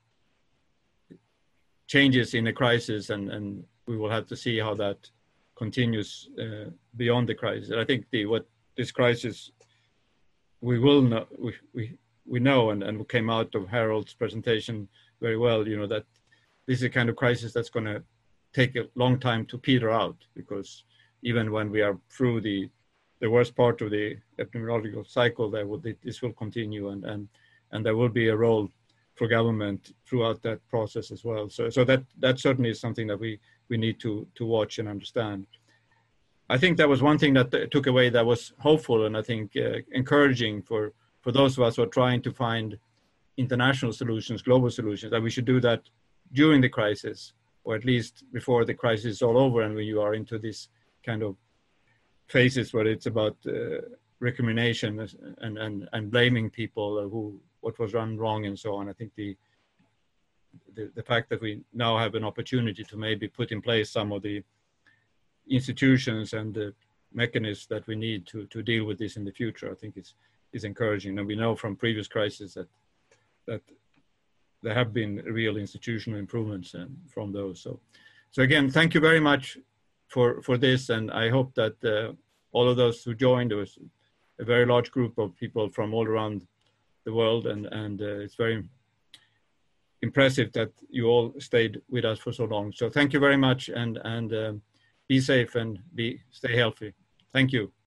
changes in a crisis, and we will have to see how that continues beyond the crisis. I think what this crisis, we will know, we know, and we came out of Harold's presentation very well, that this is a kind of crisis that's going to take a long time to peter out, because even when we are through the worst part of the epidemiological cycle, this will continue, and there will be a role for government throughout that process as well. So that certainly is something that we need to watch and understand. I think that was one thing that took away that was hopeful, and I think encouraging for those of us who are trying to find international solutions, global solutions, that we should do that during the crisis, or at least before the crisis is all over, and when you are into this kind of phases where it's about recrimination and blaming people what was done wrong and so on. I think the fact that we now have an opportunity to maybe put in place some of the institutions and the mechanisms that we need to deal with this in the future, I think is encouraging. And we know from previous crises that there have been real institutional improvements from those. So again, thank you very much for this, and I hope that all of those who joined, there was a very large group of people from all around the world, and it's very impressive that you all stayed with us for so long. So thank you very much, and be safe and stay healthy. Thank you.